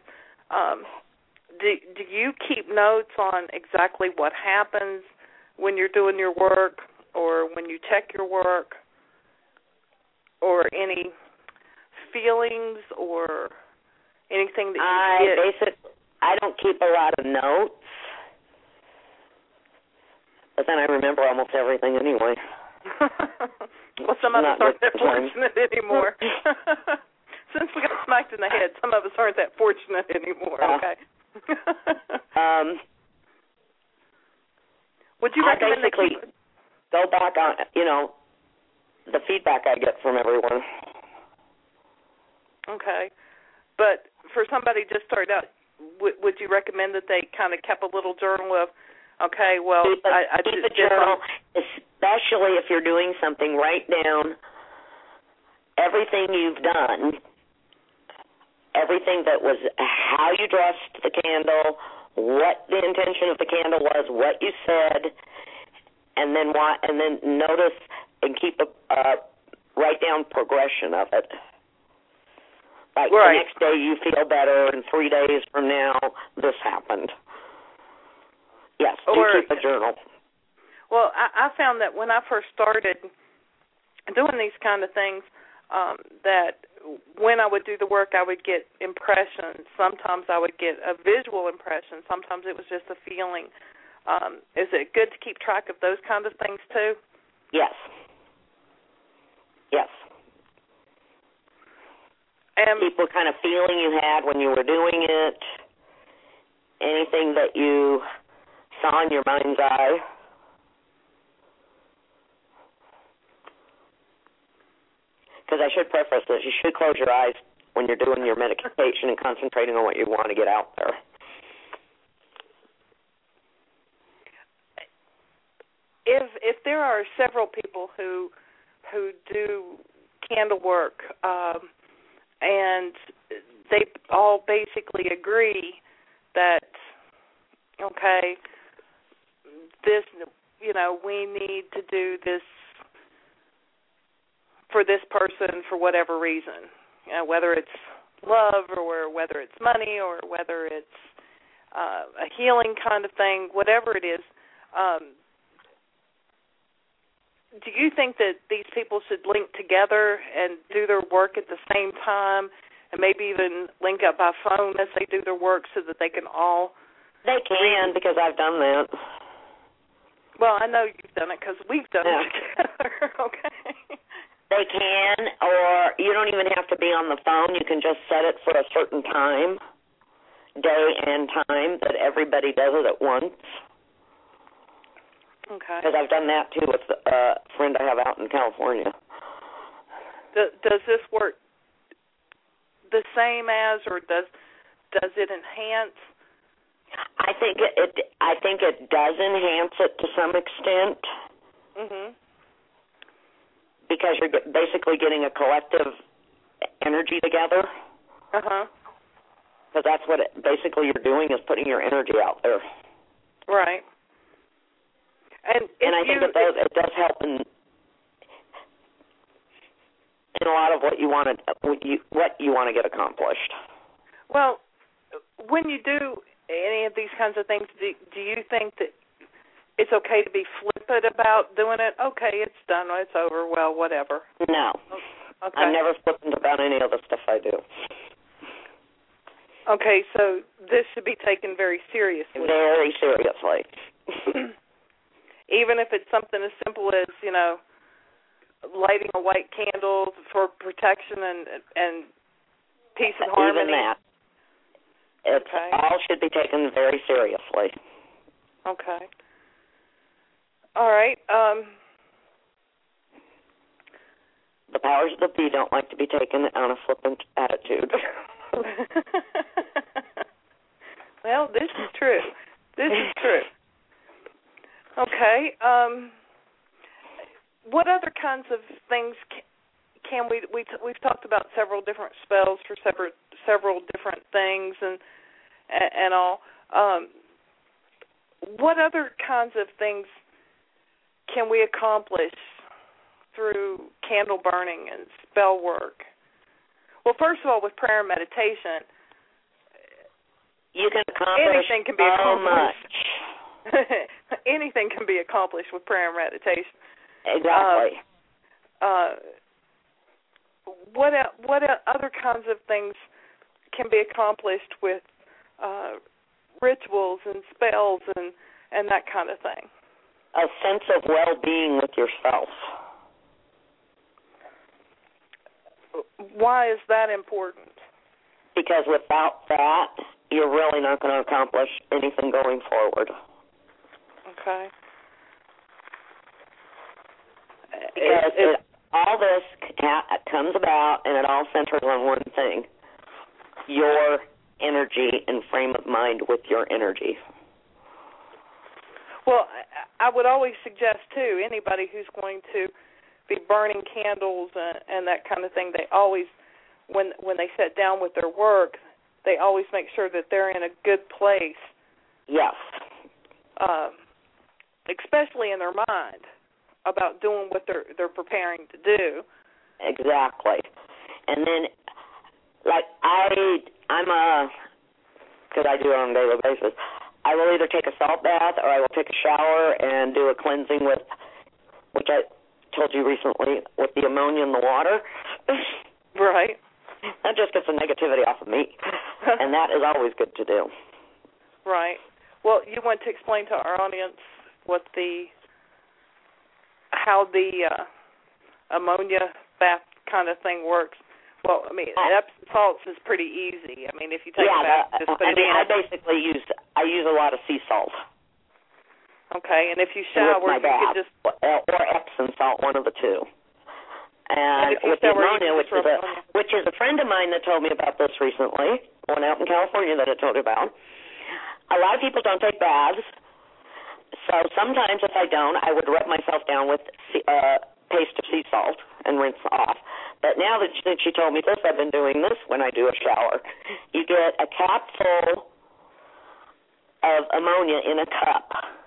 do you keep notes on exactly what happens when you're doing your work or when you check your work or any feelings or anything that you get? I don't keep a lot of notes But then I remember almost everything anyway. Well, some of us aren't that fortunate anymore. Since we got smacked in the head, some of us aren't that fortunate anymore, okay? Would you recommend I basically go back on, the feedback I get from everyone. Okay. But for somebody just started out, would you recommend that they kind of kept a little journal of, okay, well, keep a journal, especially if you're doing something. Write down everything you've done, everything that was how you dressed the candle, what the intention of the candle was, what you said, and then notice and keep write down progression of it. Like right. The next day you feel better, and 3 days from now this happened. Yes, keep a journal. Well, I found that when I first started doing these kind of things, that when I would do the work, I would get impressions. Sometimes I would get a visual impression. Sometimes it was just a feeling. Is it good to keep track of those kind of things too? Yes. Yes. Keep what kind of feeling you had when you were doing it, anything that you saw in your mind's eye. Because I should preface this, you should close your eyes when you're doing your meditation and concentrating on what you want to get out there. If there are several people who do candle work, and they all basically agree that, okay, this, we need to do this for this person for whatever reason, whether it's love or whether it's money or whether it's a healing kind of thing, whatever it is. Do you think that these people should link together and do their work at the same time and maybe even link up by phone as they do their work so that they can all... They can, because I've done that. Well, I know you've done it because we've done it together, okay? They can, or you don't even have to be on the phone. You can just set it for a certain time, day and time, that everybody does it at once. Okay. Because I've done that, too, with a friend I have out in California. Does this work the same as, or does it enhance? I think it does enhance it to some extent. Mm-hmm. Because you're basically getting a collective energy together. Uh-huh. Because that's what basically you're doing, is putting your energy out there. Right. And I think it does help in a lot of what you want to get accomplished. Well, when you do any of these kinds of things, do you think that it's okay to be flippant about doing it? Okay, it's done, it's over, well, whatever. No. Okay. I'm never flippant about any of the stuff I do. Okay, so this should be taken very seriously. Very seriously. Even if it's something as simple as, lighting a white candle for protection and peace and harmony. Even that. It all should be taken very seriously. Okay. All right. The powers that be don't like to be taken on a flippant attitude. Well, this is true. This is true. Okay. What other kinds of things can we've talked about several different spells for several different things and all. What other kinds of things can we accomplish through candle burning and spell work? Well, first of all, with prayer and meditation, you can accomplish anything can be accomplished. So much. Anything can be accomplished with prayer and meditation. Exactly. What other kinds of things can be accomplished with rituals and spells and that kind of thing? a sense of well-being with yourself. Why is that important? Because without that, you're really not going to accomplish anything going forward. Okay. Because all this comes about, and it all centers on one thing: your energy and frame of mind with your energy. Well, I would always suggest, too, anybody who's going to be burning candles and that kind of thing, they always, when they sit down with their work, they always make sure that they're in a good place. Yes. Especially in their mind about doing what they're preparing to do. Exactly. And then, like, because I do it on a daily basis, I will either take a salt bath or I will take a shower and do a cleansing with, which I told you recently, with the ammonia in the water. Right. That just gets the negativity off of me, and that is always good to do. Right. Well, you want to explain to our audience how the ammonia bath kind of thing works. Well, I mean, Epsom salts is pretty easy. I mean, if you take a bath, just put it in. I use a lot of sea salt. Okay, and if you shower, you can just or Epsom salt, one of the two. And if you with the shower, ammonia, which is a friend of mine that told me about this recently, one out in California that I told you about. A lot of people don't take baths, so sometimes if I don't, I would rub myself down with paste of sea salt and rinse off. But now that she told me this, I've been doing this when I do a shower. You get a capful of ammonia in a cup.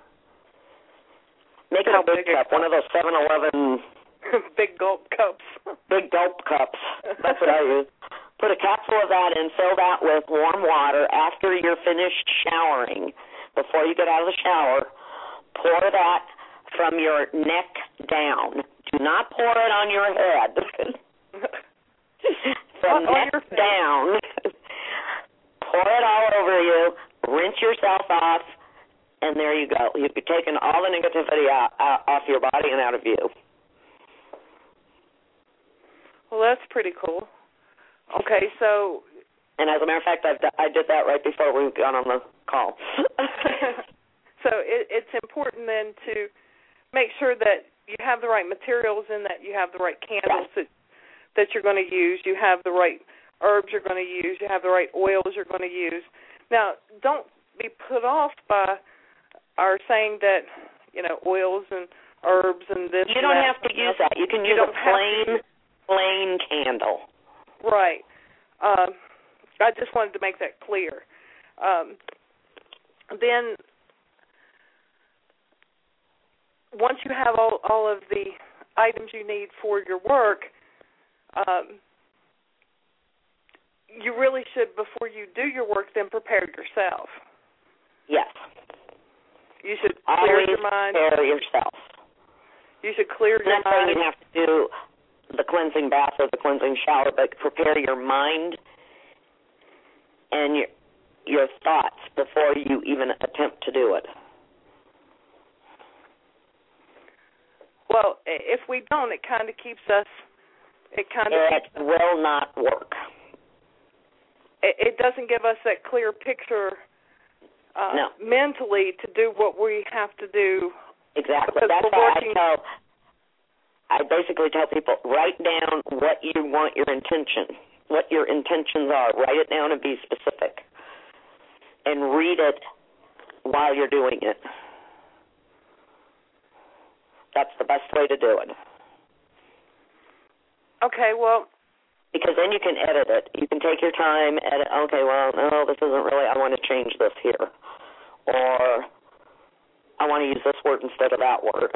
Make it a big cup, one of those 7-Eleven big gulp cups. Big gulp cups. That's what I use. Put a capful of that in, fill that with warm water after you're finished showering. Before you get out of the shower, pour that from your neck down. Do not pour it on your head. From neck down. Pour it all over you. Rinse yourself off, and there you go. You've taken all the negativity off your body and out of you. Well, that's pretty cool. Okay, so... And as a matter of fact, I did that right before we got on the call. So it's important then to make sure that you have the right materials and that you have the right candles that you're going to use. You have the right herbs you're going to use. You have the right oils you're going to use. Now, don't be put off by our saying that, oils and herbs and this. You don't have to use that. You can use a plain candle. Right. I just wanted to make that clear. Then, once you have all of the items you need for your work, you really should, before you do your work, then prepare yourself. Yes. You should clear your mind. Prepare yourself. You should clear your mind. Not saying you have to do the cleansing bath or the cleansing shower, but prepare your mind and your thoughts before you even attempt to do it. Well, if we don't, it kind of keeps us. It will not work. It doesn't give us that clear picture mentally to do what we have to do. Exactly. That's why I basically tell people, write down what you want your intentions are. Write it down and be specific. And read it while you're doing it. That's the best way to do it. Okay, well. Because then you can edit it. You can take your time, edit, okay, well, no, this isn't really, I want to change this here. Or I want to use this word instead of that word.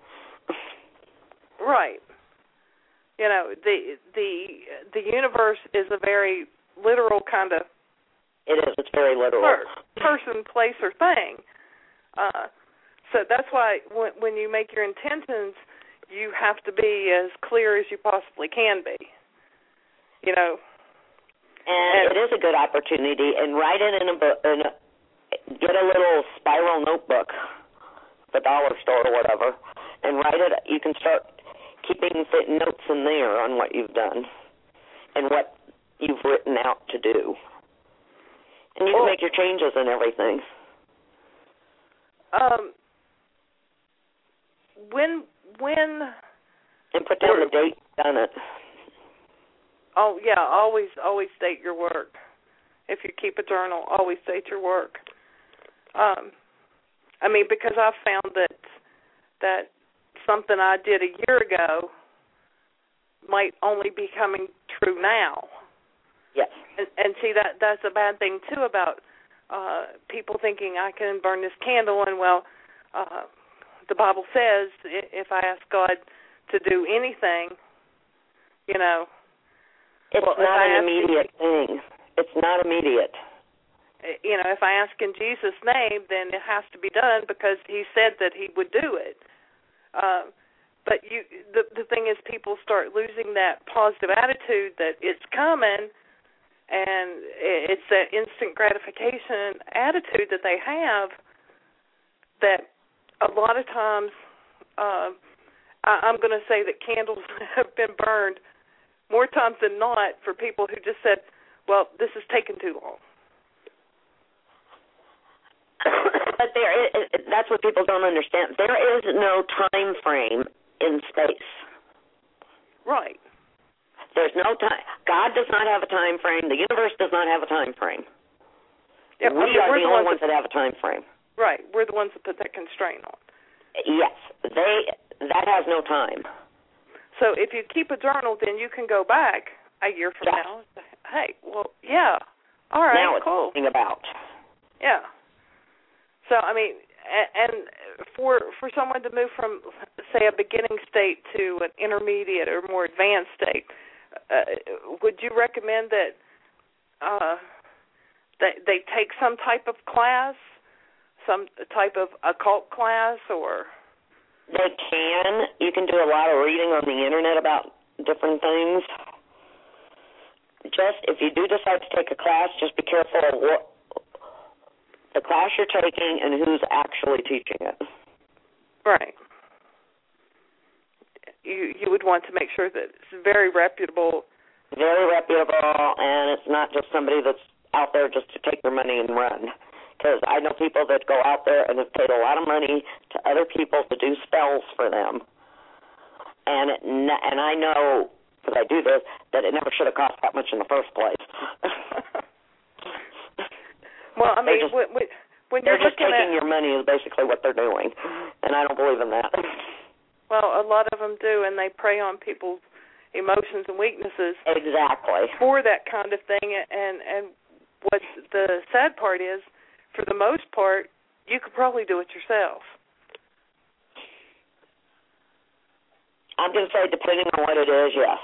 Right. The universe is a very literal kind of. It is. It's very literal. Person, place, or thing. So that's why when you make your intentions, you have to be as clear as you possibly can be. And it is a good opportunity. And write it in a book. Get a little spiral notebook the dollar store or whatever, and write it. You can start keeping notes in there on what you've done and what you've written out to do. And you can make your changes and everything. When and put down the date you've done it. Oh yeah, always state your work. If you keep a journal, always state your work. I mean, because I've found that something I did a year ago might only be coming true now. Yes. And see, that's a bad thing too about people thinking I can burn this candle, and the Bible says if I ask God to do anything, you know. It's not an immediate thing. It's not immediate. You know, if I ask in Jesus' name, then it has to be done because He said that He would do it. But the thing is, people start losing that positive attitude that it's coming, and it's that instant gratification attitude that they have that a lot of times I'm going to say that candles have been burned more times than not for people who just said, well, this is taking too long. But that's what people don't understand. There is no time frame in space. Right. There's no time. God does not have a time frame. The universe does not have a time frame. Yeah, we are the only ones that have a time frame. Right. We're the ones that put that constraint on. Yes. That has no time. So if you keep a journal, then you can go back a year from now and say, hey, well, yeah, all right, now it's cool. Something about. Yeah. So, I mean, and for someone to move from, say, a beginning state to an intermediate or more advanced state, would you recommend that they take some type of class, some type of occult class, or? They can. You can do a lot of reading on the Internet about different things. Just, if you do decide to take a class, just be careful of what the class you're taking and who's actually teaching it. Right. You would want to make sure that it's very reputable. Very reputable, and it's not just somebody that's out there just to take their money and run. Because I know people that go out there and have paid a lot of money to other people to do spells for them. And I know, because I do this, that it never should have cost that much in the first place. Well, I mean, when they're just taking your money is basically what they're doing, and I don't believe in that. Well, a lot of them do, and they prey on people's emotions and weaknesses. Exactly. For that kind of thing, and what the sad part is, for the most part, you could probably do it yourself. I'm going to say depending on what it is, yes.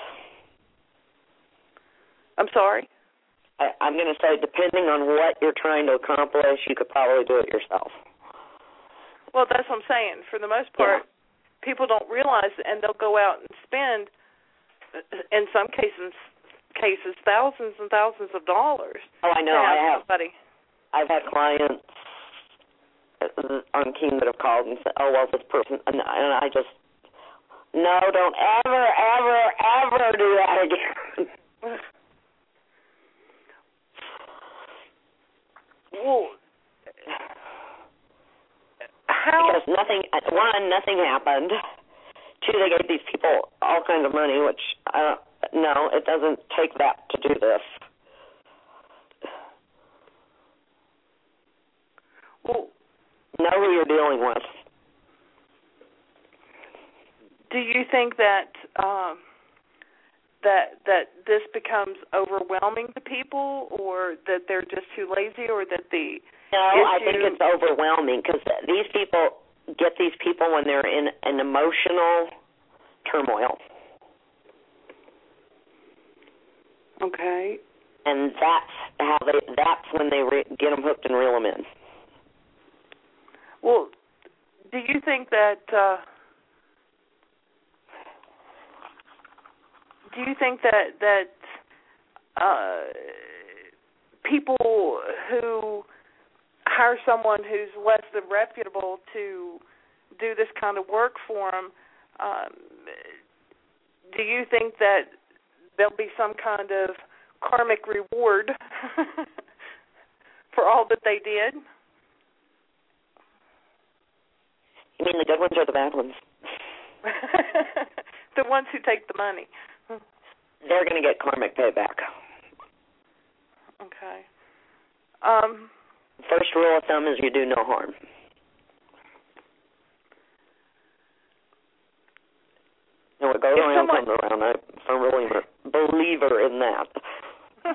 I'm sorry? I'm going to say depending on what you're trying to accomplish, you could probably do it yourself. Well, that's what I'm saying. For the most part, people don't realize it, and they'll go out and spend, in some cases, thousands and thousands of dollars. Oh, I know. I've had clients on Keen that have called and said, oh, well, this person, and I just, no, don't ever, ever, ever do that again. Well, because nothing happened. Two, they gave these people all kinds of money, which, no, it doesn't take that to do this. Well, know who you're dealing with. Do you think that that this becomes overwhelming to people, or that they're just too lazy, or that the I think it's overwhelming because these people get these people when they're in an emotional turmoil. Okay. And that's when they get them hooked and reel them in. Well, do you think that people who hire someone who's less than reputable to do this kind of work for them, do you think that there'll be some kind of karmic reward for all that they did? You mean the good ones or the bad ones? The ones who take the money. They're going to get karmic payback. Okay. First rule of thumb is you do no harm. And what goes around comes around. I'm a firm believer in that.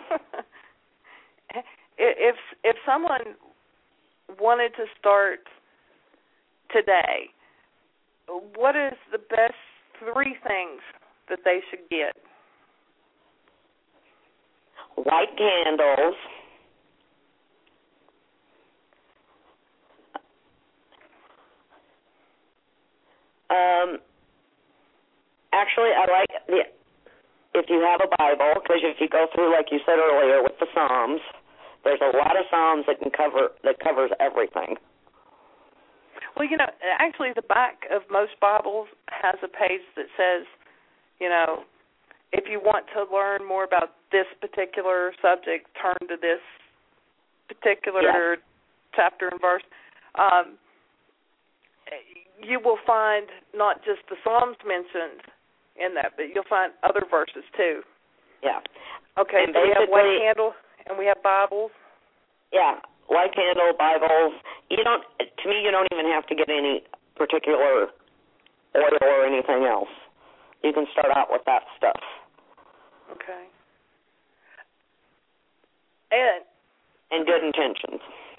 If someone wanted to start today, what is the best 3 things that they should get? White candles. Actually, I like if you have a Bible, because if you go through, like you said earlier, with the Psalms, there's a lot of Psalms that covers everything. Well, actually, the back of most Bibles has a page that says, if you want to learn more about this particular subject, turn to this particular chapter and verse. You will find not just the Psalms mentioned in that, but you'll find other verses too. Yeah. Okay, and so we have white candle and we have Bibles. Yeah, white candle, Bibles. To me, you don't even have to get any particular oil or anything else. You can start out with that stuff. Okay. And good intentions.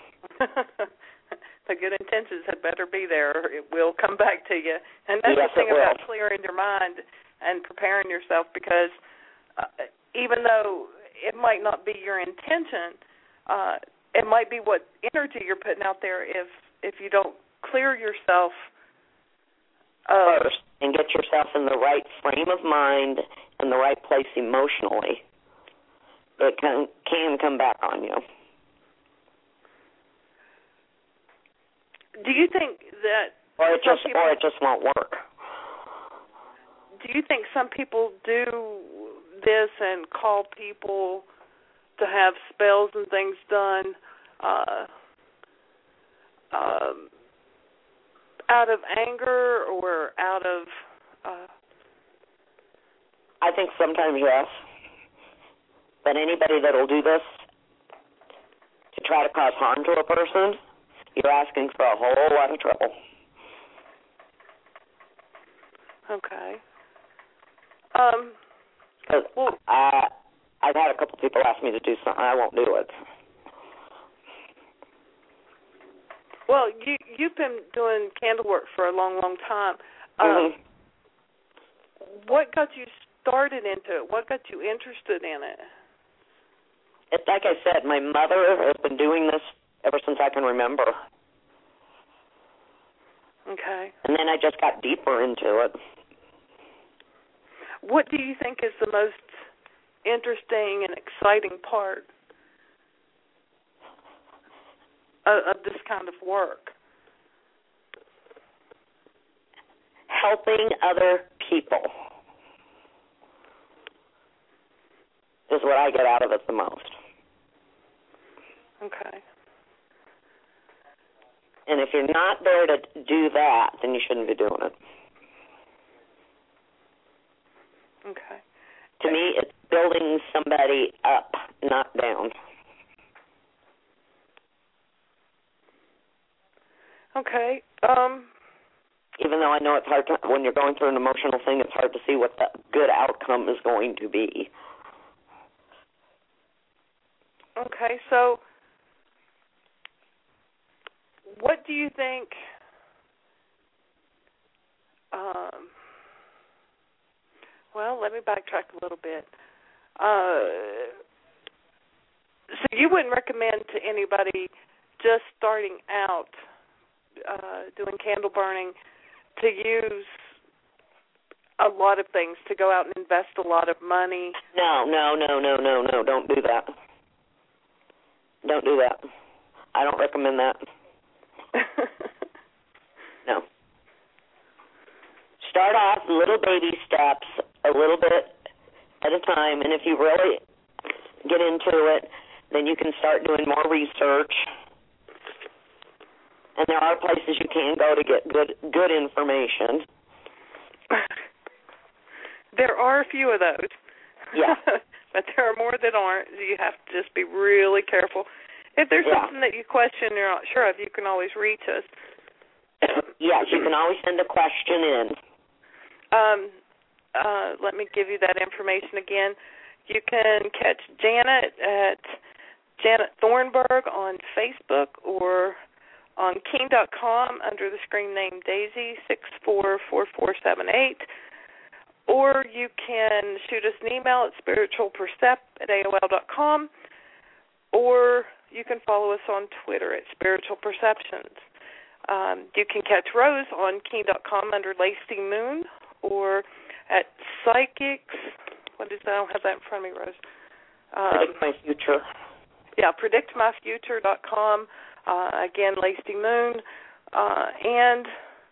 The good intentions had better be there, or it will come back to you. And that's the thing about clearing your mind and preparing yourself, because even though it might not be your intention, it might be what energy you're putting out there if you don't clear yourself first and get yourself in the right frame of mind and the right place emotionally. It can come back on you. Do you think that or it just won't work? Do you think some people do this and call people to have spells and things done out of anger or out of... I think sometimes yes. But anybody that will do this to try to cause harm to a person, you're asking for a whole lot of trouble. Okay. I've had a couple people ask me to do something. I won't do it. Well, you've been doing candle work for a long, long time. What got you started into it? What got you interested in it? It's like I said, my mother has been doing this ever since I can remember. Okay. And then I just got deeper into it. What do you think is the most interesting and exciting part of this kind of work? Helping other people is what I get out of it the most. Okay. And if you're not there to do that, then you shouldn't be doing it. Okay. To me, it's building somebody up, not down. Okay. Even though I know it's hard when you're going through an emotional thing, it's hard to see what the good outcome is going to be. Okay, so what do you think well, let me backtrack a little bit. So you wouldn't recommend to anybody just starting out doing candle burning to use a lot of things, to go out and invest a lot of money? No. Don't do that. Don't do that. I don't recommend that. No. start off little baby steps, a little bit at a time, and if you really get into it, then you can start doing more research. And there are places you can go to get good information. There are a few of those. Yeah. But there are more that aren't. You have to just be really careful. If there's something that you question you're not sure of, you can always reach us. Yes, you can always send a question in. Let me give you that information again. You can catch Janet at Janet Thornburg on Facebook or on King.com under the screen name Daisy 644478. Or you can shoot us an email at spiritualpercept@AOL.com, or you can follow us on Twitter at Spiritual Perceptions. You can catch Rose on King.com under Lacey Moon, or at Psychics. What is that? I don't have that in front of me, Rose. Predict My Future. Yeah, PredictMyFuture.com. Again, Lacey Moon. And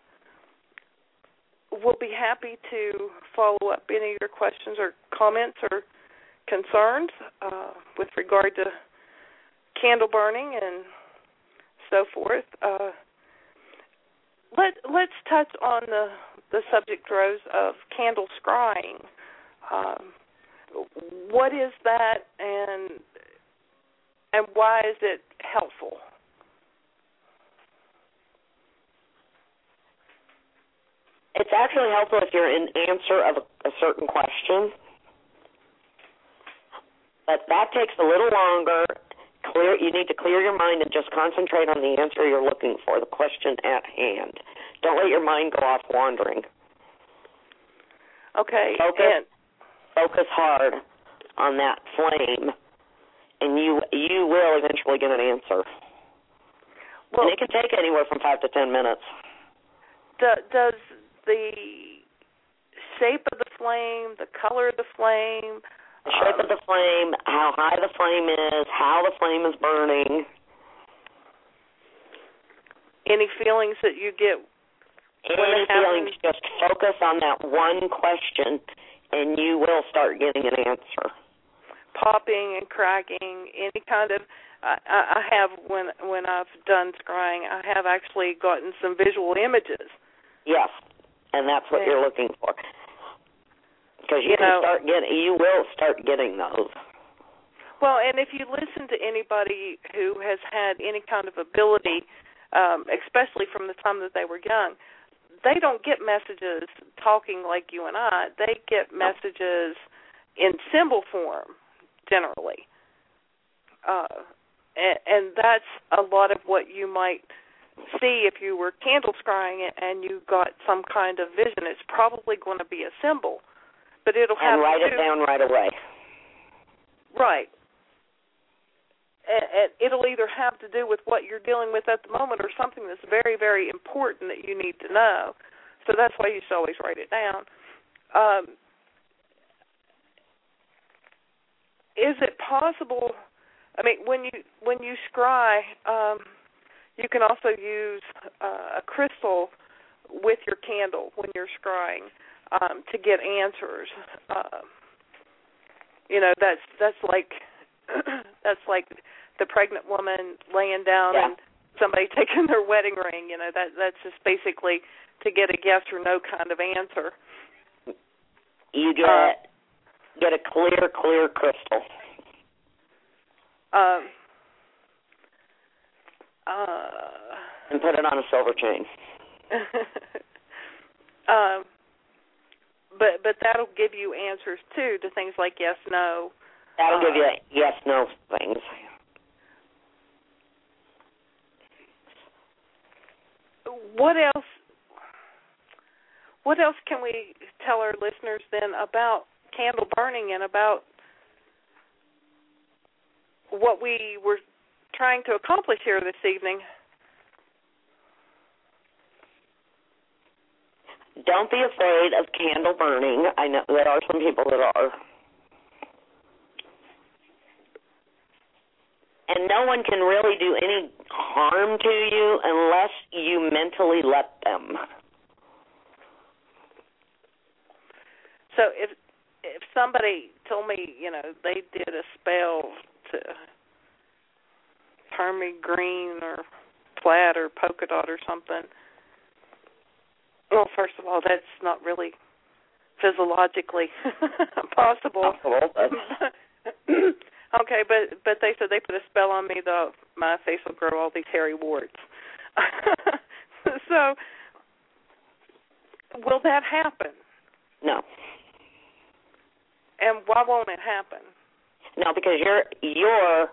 we'll be happy to follow up any of your questions or comments or concerns with regard to candle burning and so forth. Let's touch on the subject, Rose, of candle scrying. What is that, and why is it helpful? It's actually helpful if you're in answer of a certain question, but that takes a little longer. You need to clear your mind and just concentrate on the answer you're looking for, the question at hand. Don't let your mind go off wandering. Okay. Focus hard on that flame, and you will eventually get an answer. Well, and it can take anywhere from 5 to 10 minutes. Does the shape of the flame, the color of the flame, the shape of the flame, how high the flame is, how the flame is burning, any feelings that you get? Any feelings, just focus on that one question, and you will start getting an answer. Popping and cracking, any kind of. I have when I've done scrying, I have actually gotten some visual images. Yes, and that's what you're looking for, because you will start getting those. Well, and if you listen to anybody who has had any kind of ability, especially from the time that they were young, they don't get messages talking like you and I. They get messages in symbol form, generally. And that's a lot of what you might see if you were candle scrying it and you got some kind of vision. It's probably going to be a symbol, but it'll have and write it down right away. Right. And it'll either have to do with what you're dealing with at the moment or something that's very, very important that you need to know. So that's why you should always write it down. Is it possible? I mean, when you scry, you can also use a crystal with your candle when you're scrying to get answers. That's like the pregnant woman laying down and somebody taking their wedding ring. That's just basically to get a yes or no kind of answer. You get a clear crystal. And put it on a silver chain. But that'll give you answers too to things like yes, no. That'll give you yes, no things. What else can we tell our listeners then about candle burning and about what we were trying to accomplish here this evening? Don't be afraid of candle burning. I know there are some people that are. And no one can really do any harm to you unless you mentally let them. So if somebody told me, they did a spell to turn me green or plaid or polka dot or something, well, first of all, that's not really physiologically possible. Okay, but they said they put a spell on me, my face will grow all these hairy warts. So, will that happen? No. And why won't it happen? No, because you're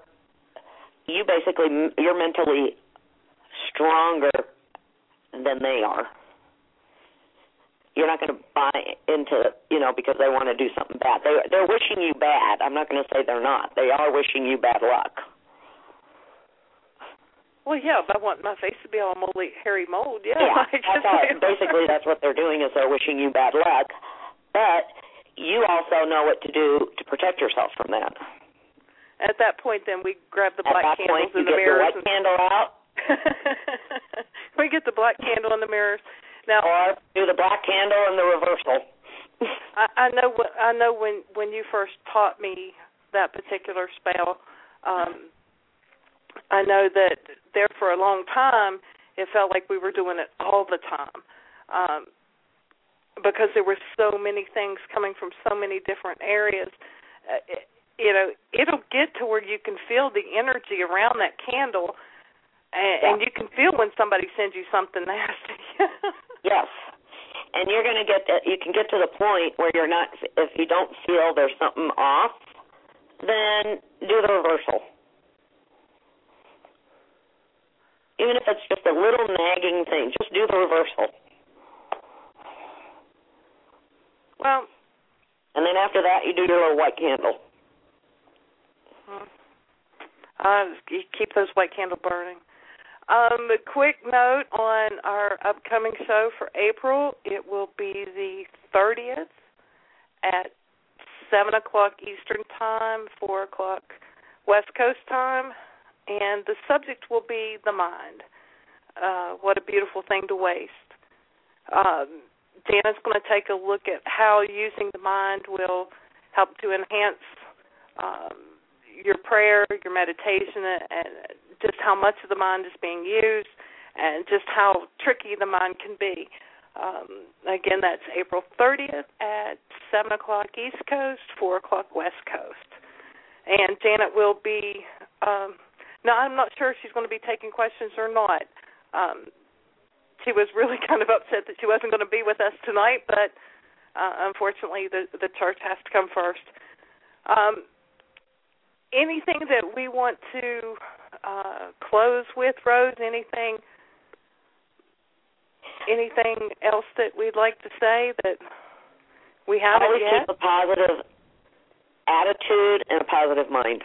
mentally stronger than they are. You're not going to buy into, because they want to do something bad. They're wishing you bad. I'm not going to say they're not. They are wishing you bad luck. Well, yeah, if I want my face to be all moldy, hairy mold, yeah. Basically, that's what they're doing, is they're wishing you bad luck. But you also know what to do to protect yourself from that. At that point, then, we grab the black candles in the At that point, you mirrors. get the white candle out. We get the black candle in the mirrors. Now, or do the black candle and the reversal. I know when you first taught me that particular spell, I know that there for a long time it felt like we were doing it all the time, because there were so many things coming from so many different areas. It'll get to where you can feel the energy around that candle, and you can feel when somebody sends you something nasty. Yes. And you're going to you can get to the point where you're not, if you don't feel there's something off, then do the reversal. Even if it's just a little nagging thing, just do the reversal. Well. And then after that, you do your little white candle. You keep those white candles burning. A quick note on our upcoming show for April. It will be the 30th at 7 o'clock Eastern Time, 4 o'clock West Coast Time, and the subject will be the mind. What a beautiful thing to waste. Dana's going to take a look at how using the mind will help to enhance your prayer, your meditation, and just how much of the mind is being used, and just how tricky the mind can be. Again, that's April 30th at 7 o'clock East Coast, 4 o'clock West Coast. And Janet will be, now I'm not sure if she's going to be taking questions or not. She was really kind of upset that she wasn't going to be with us tonight, but unfortunately the church has to come first. Anything that we want to close with, Rose? Anything else that we'd like to say that we haven't always yet? Keep a positive attitude and a positive mind.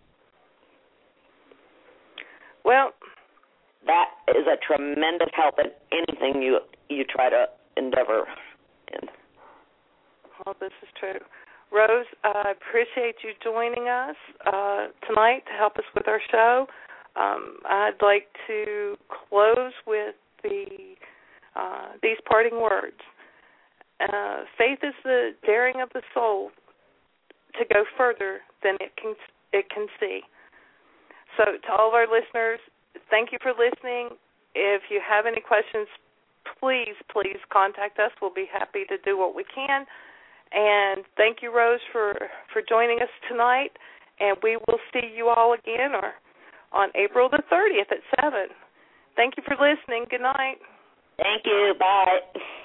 Well, that is a tremendous help in anything you try to endeavor in. Well, this is true. Rose, I appreciate you joining us tonight to help us with our show. I'd like to close with these parting words. Faith is the daring of the soul to go further than it can see. So to all of our listeners, thank you for listening. If you have any questions, please contact us. We'll be happy to do what we can. And thank you, Rose, for joining us tonight. And we will see you all again on April the 30th at 7. Thank you for listening. Good night. Thank you. Bye.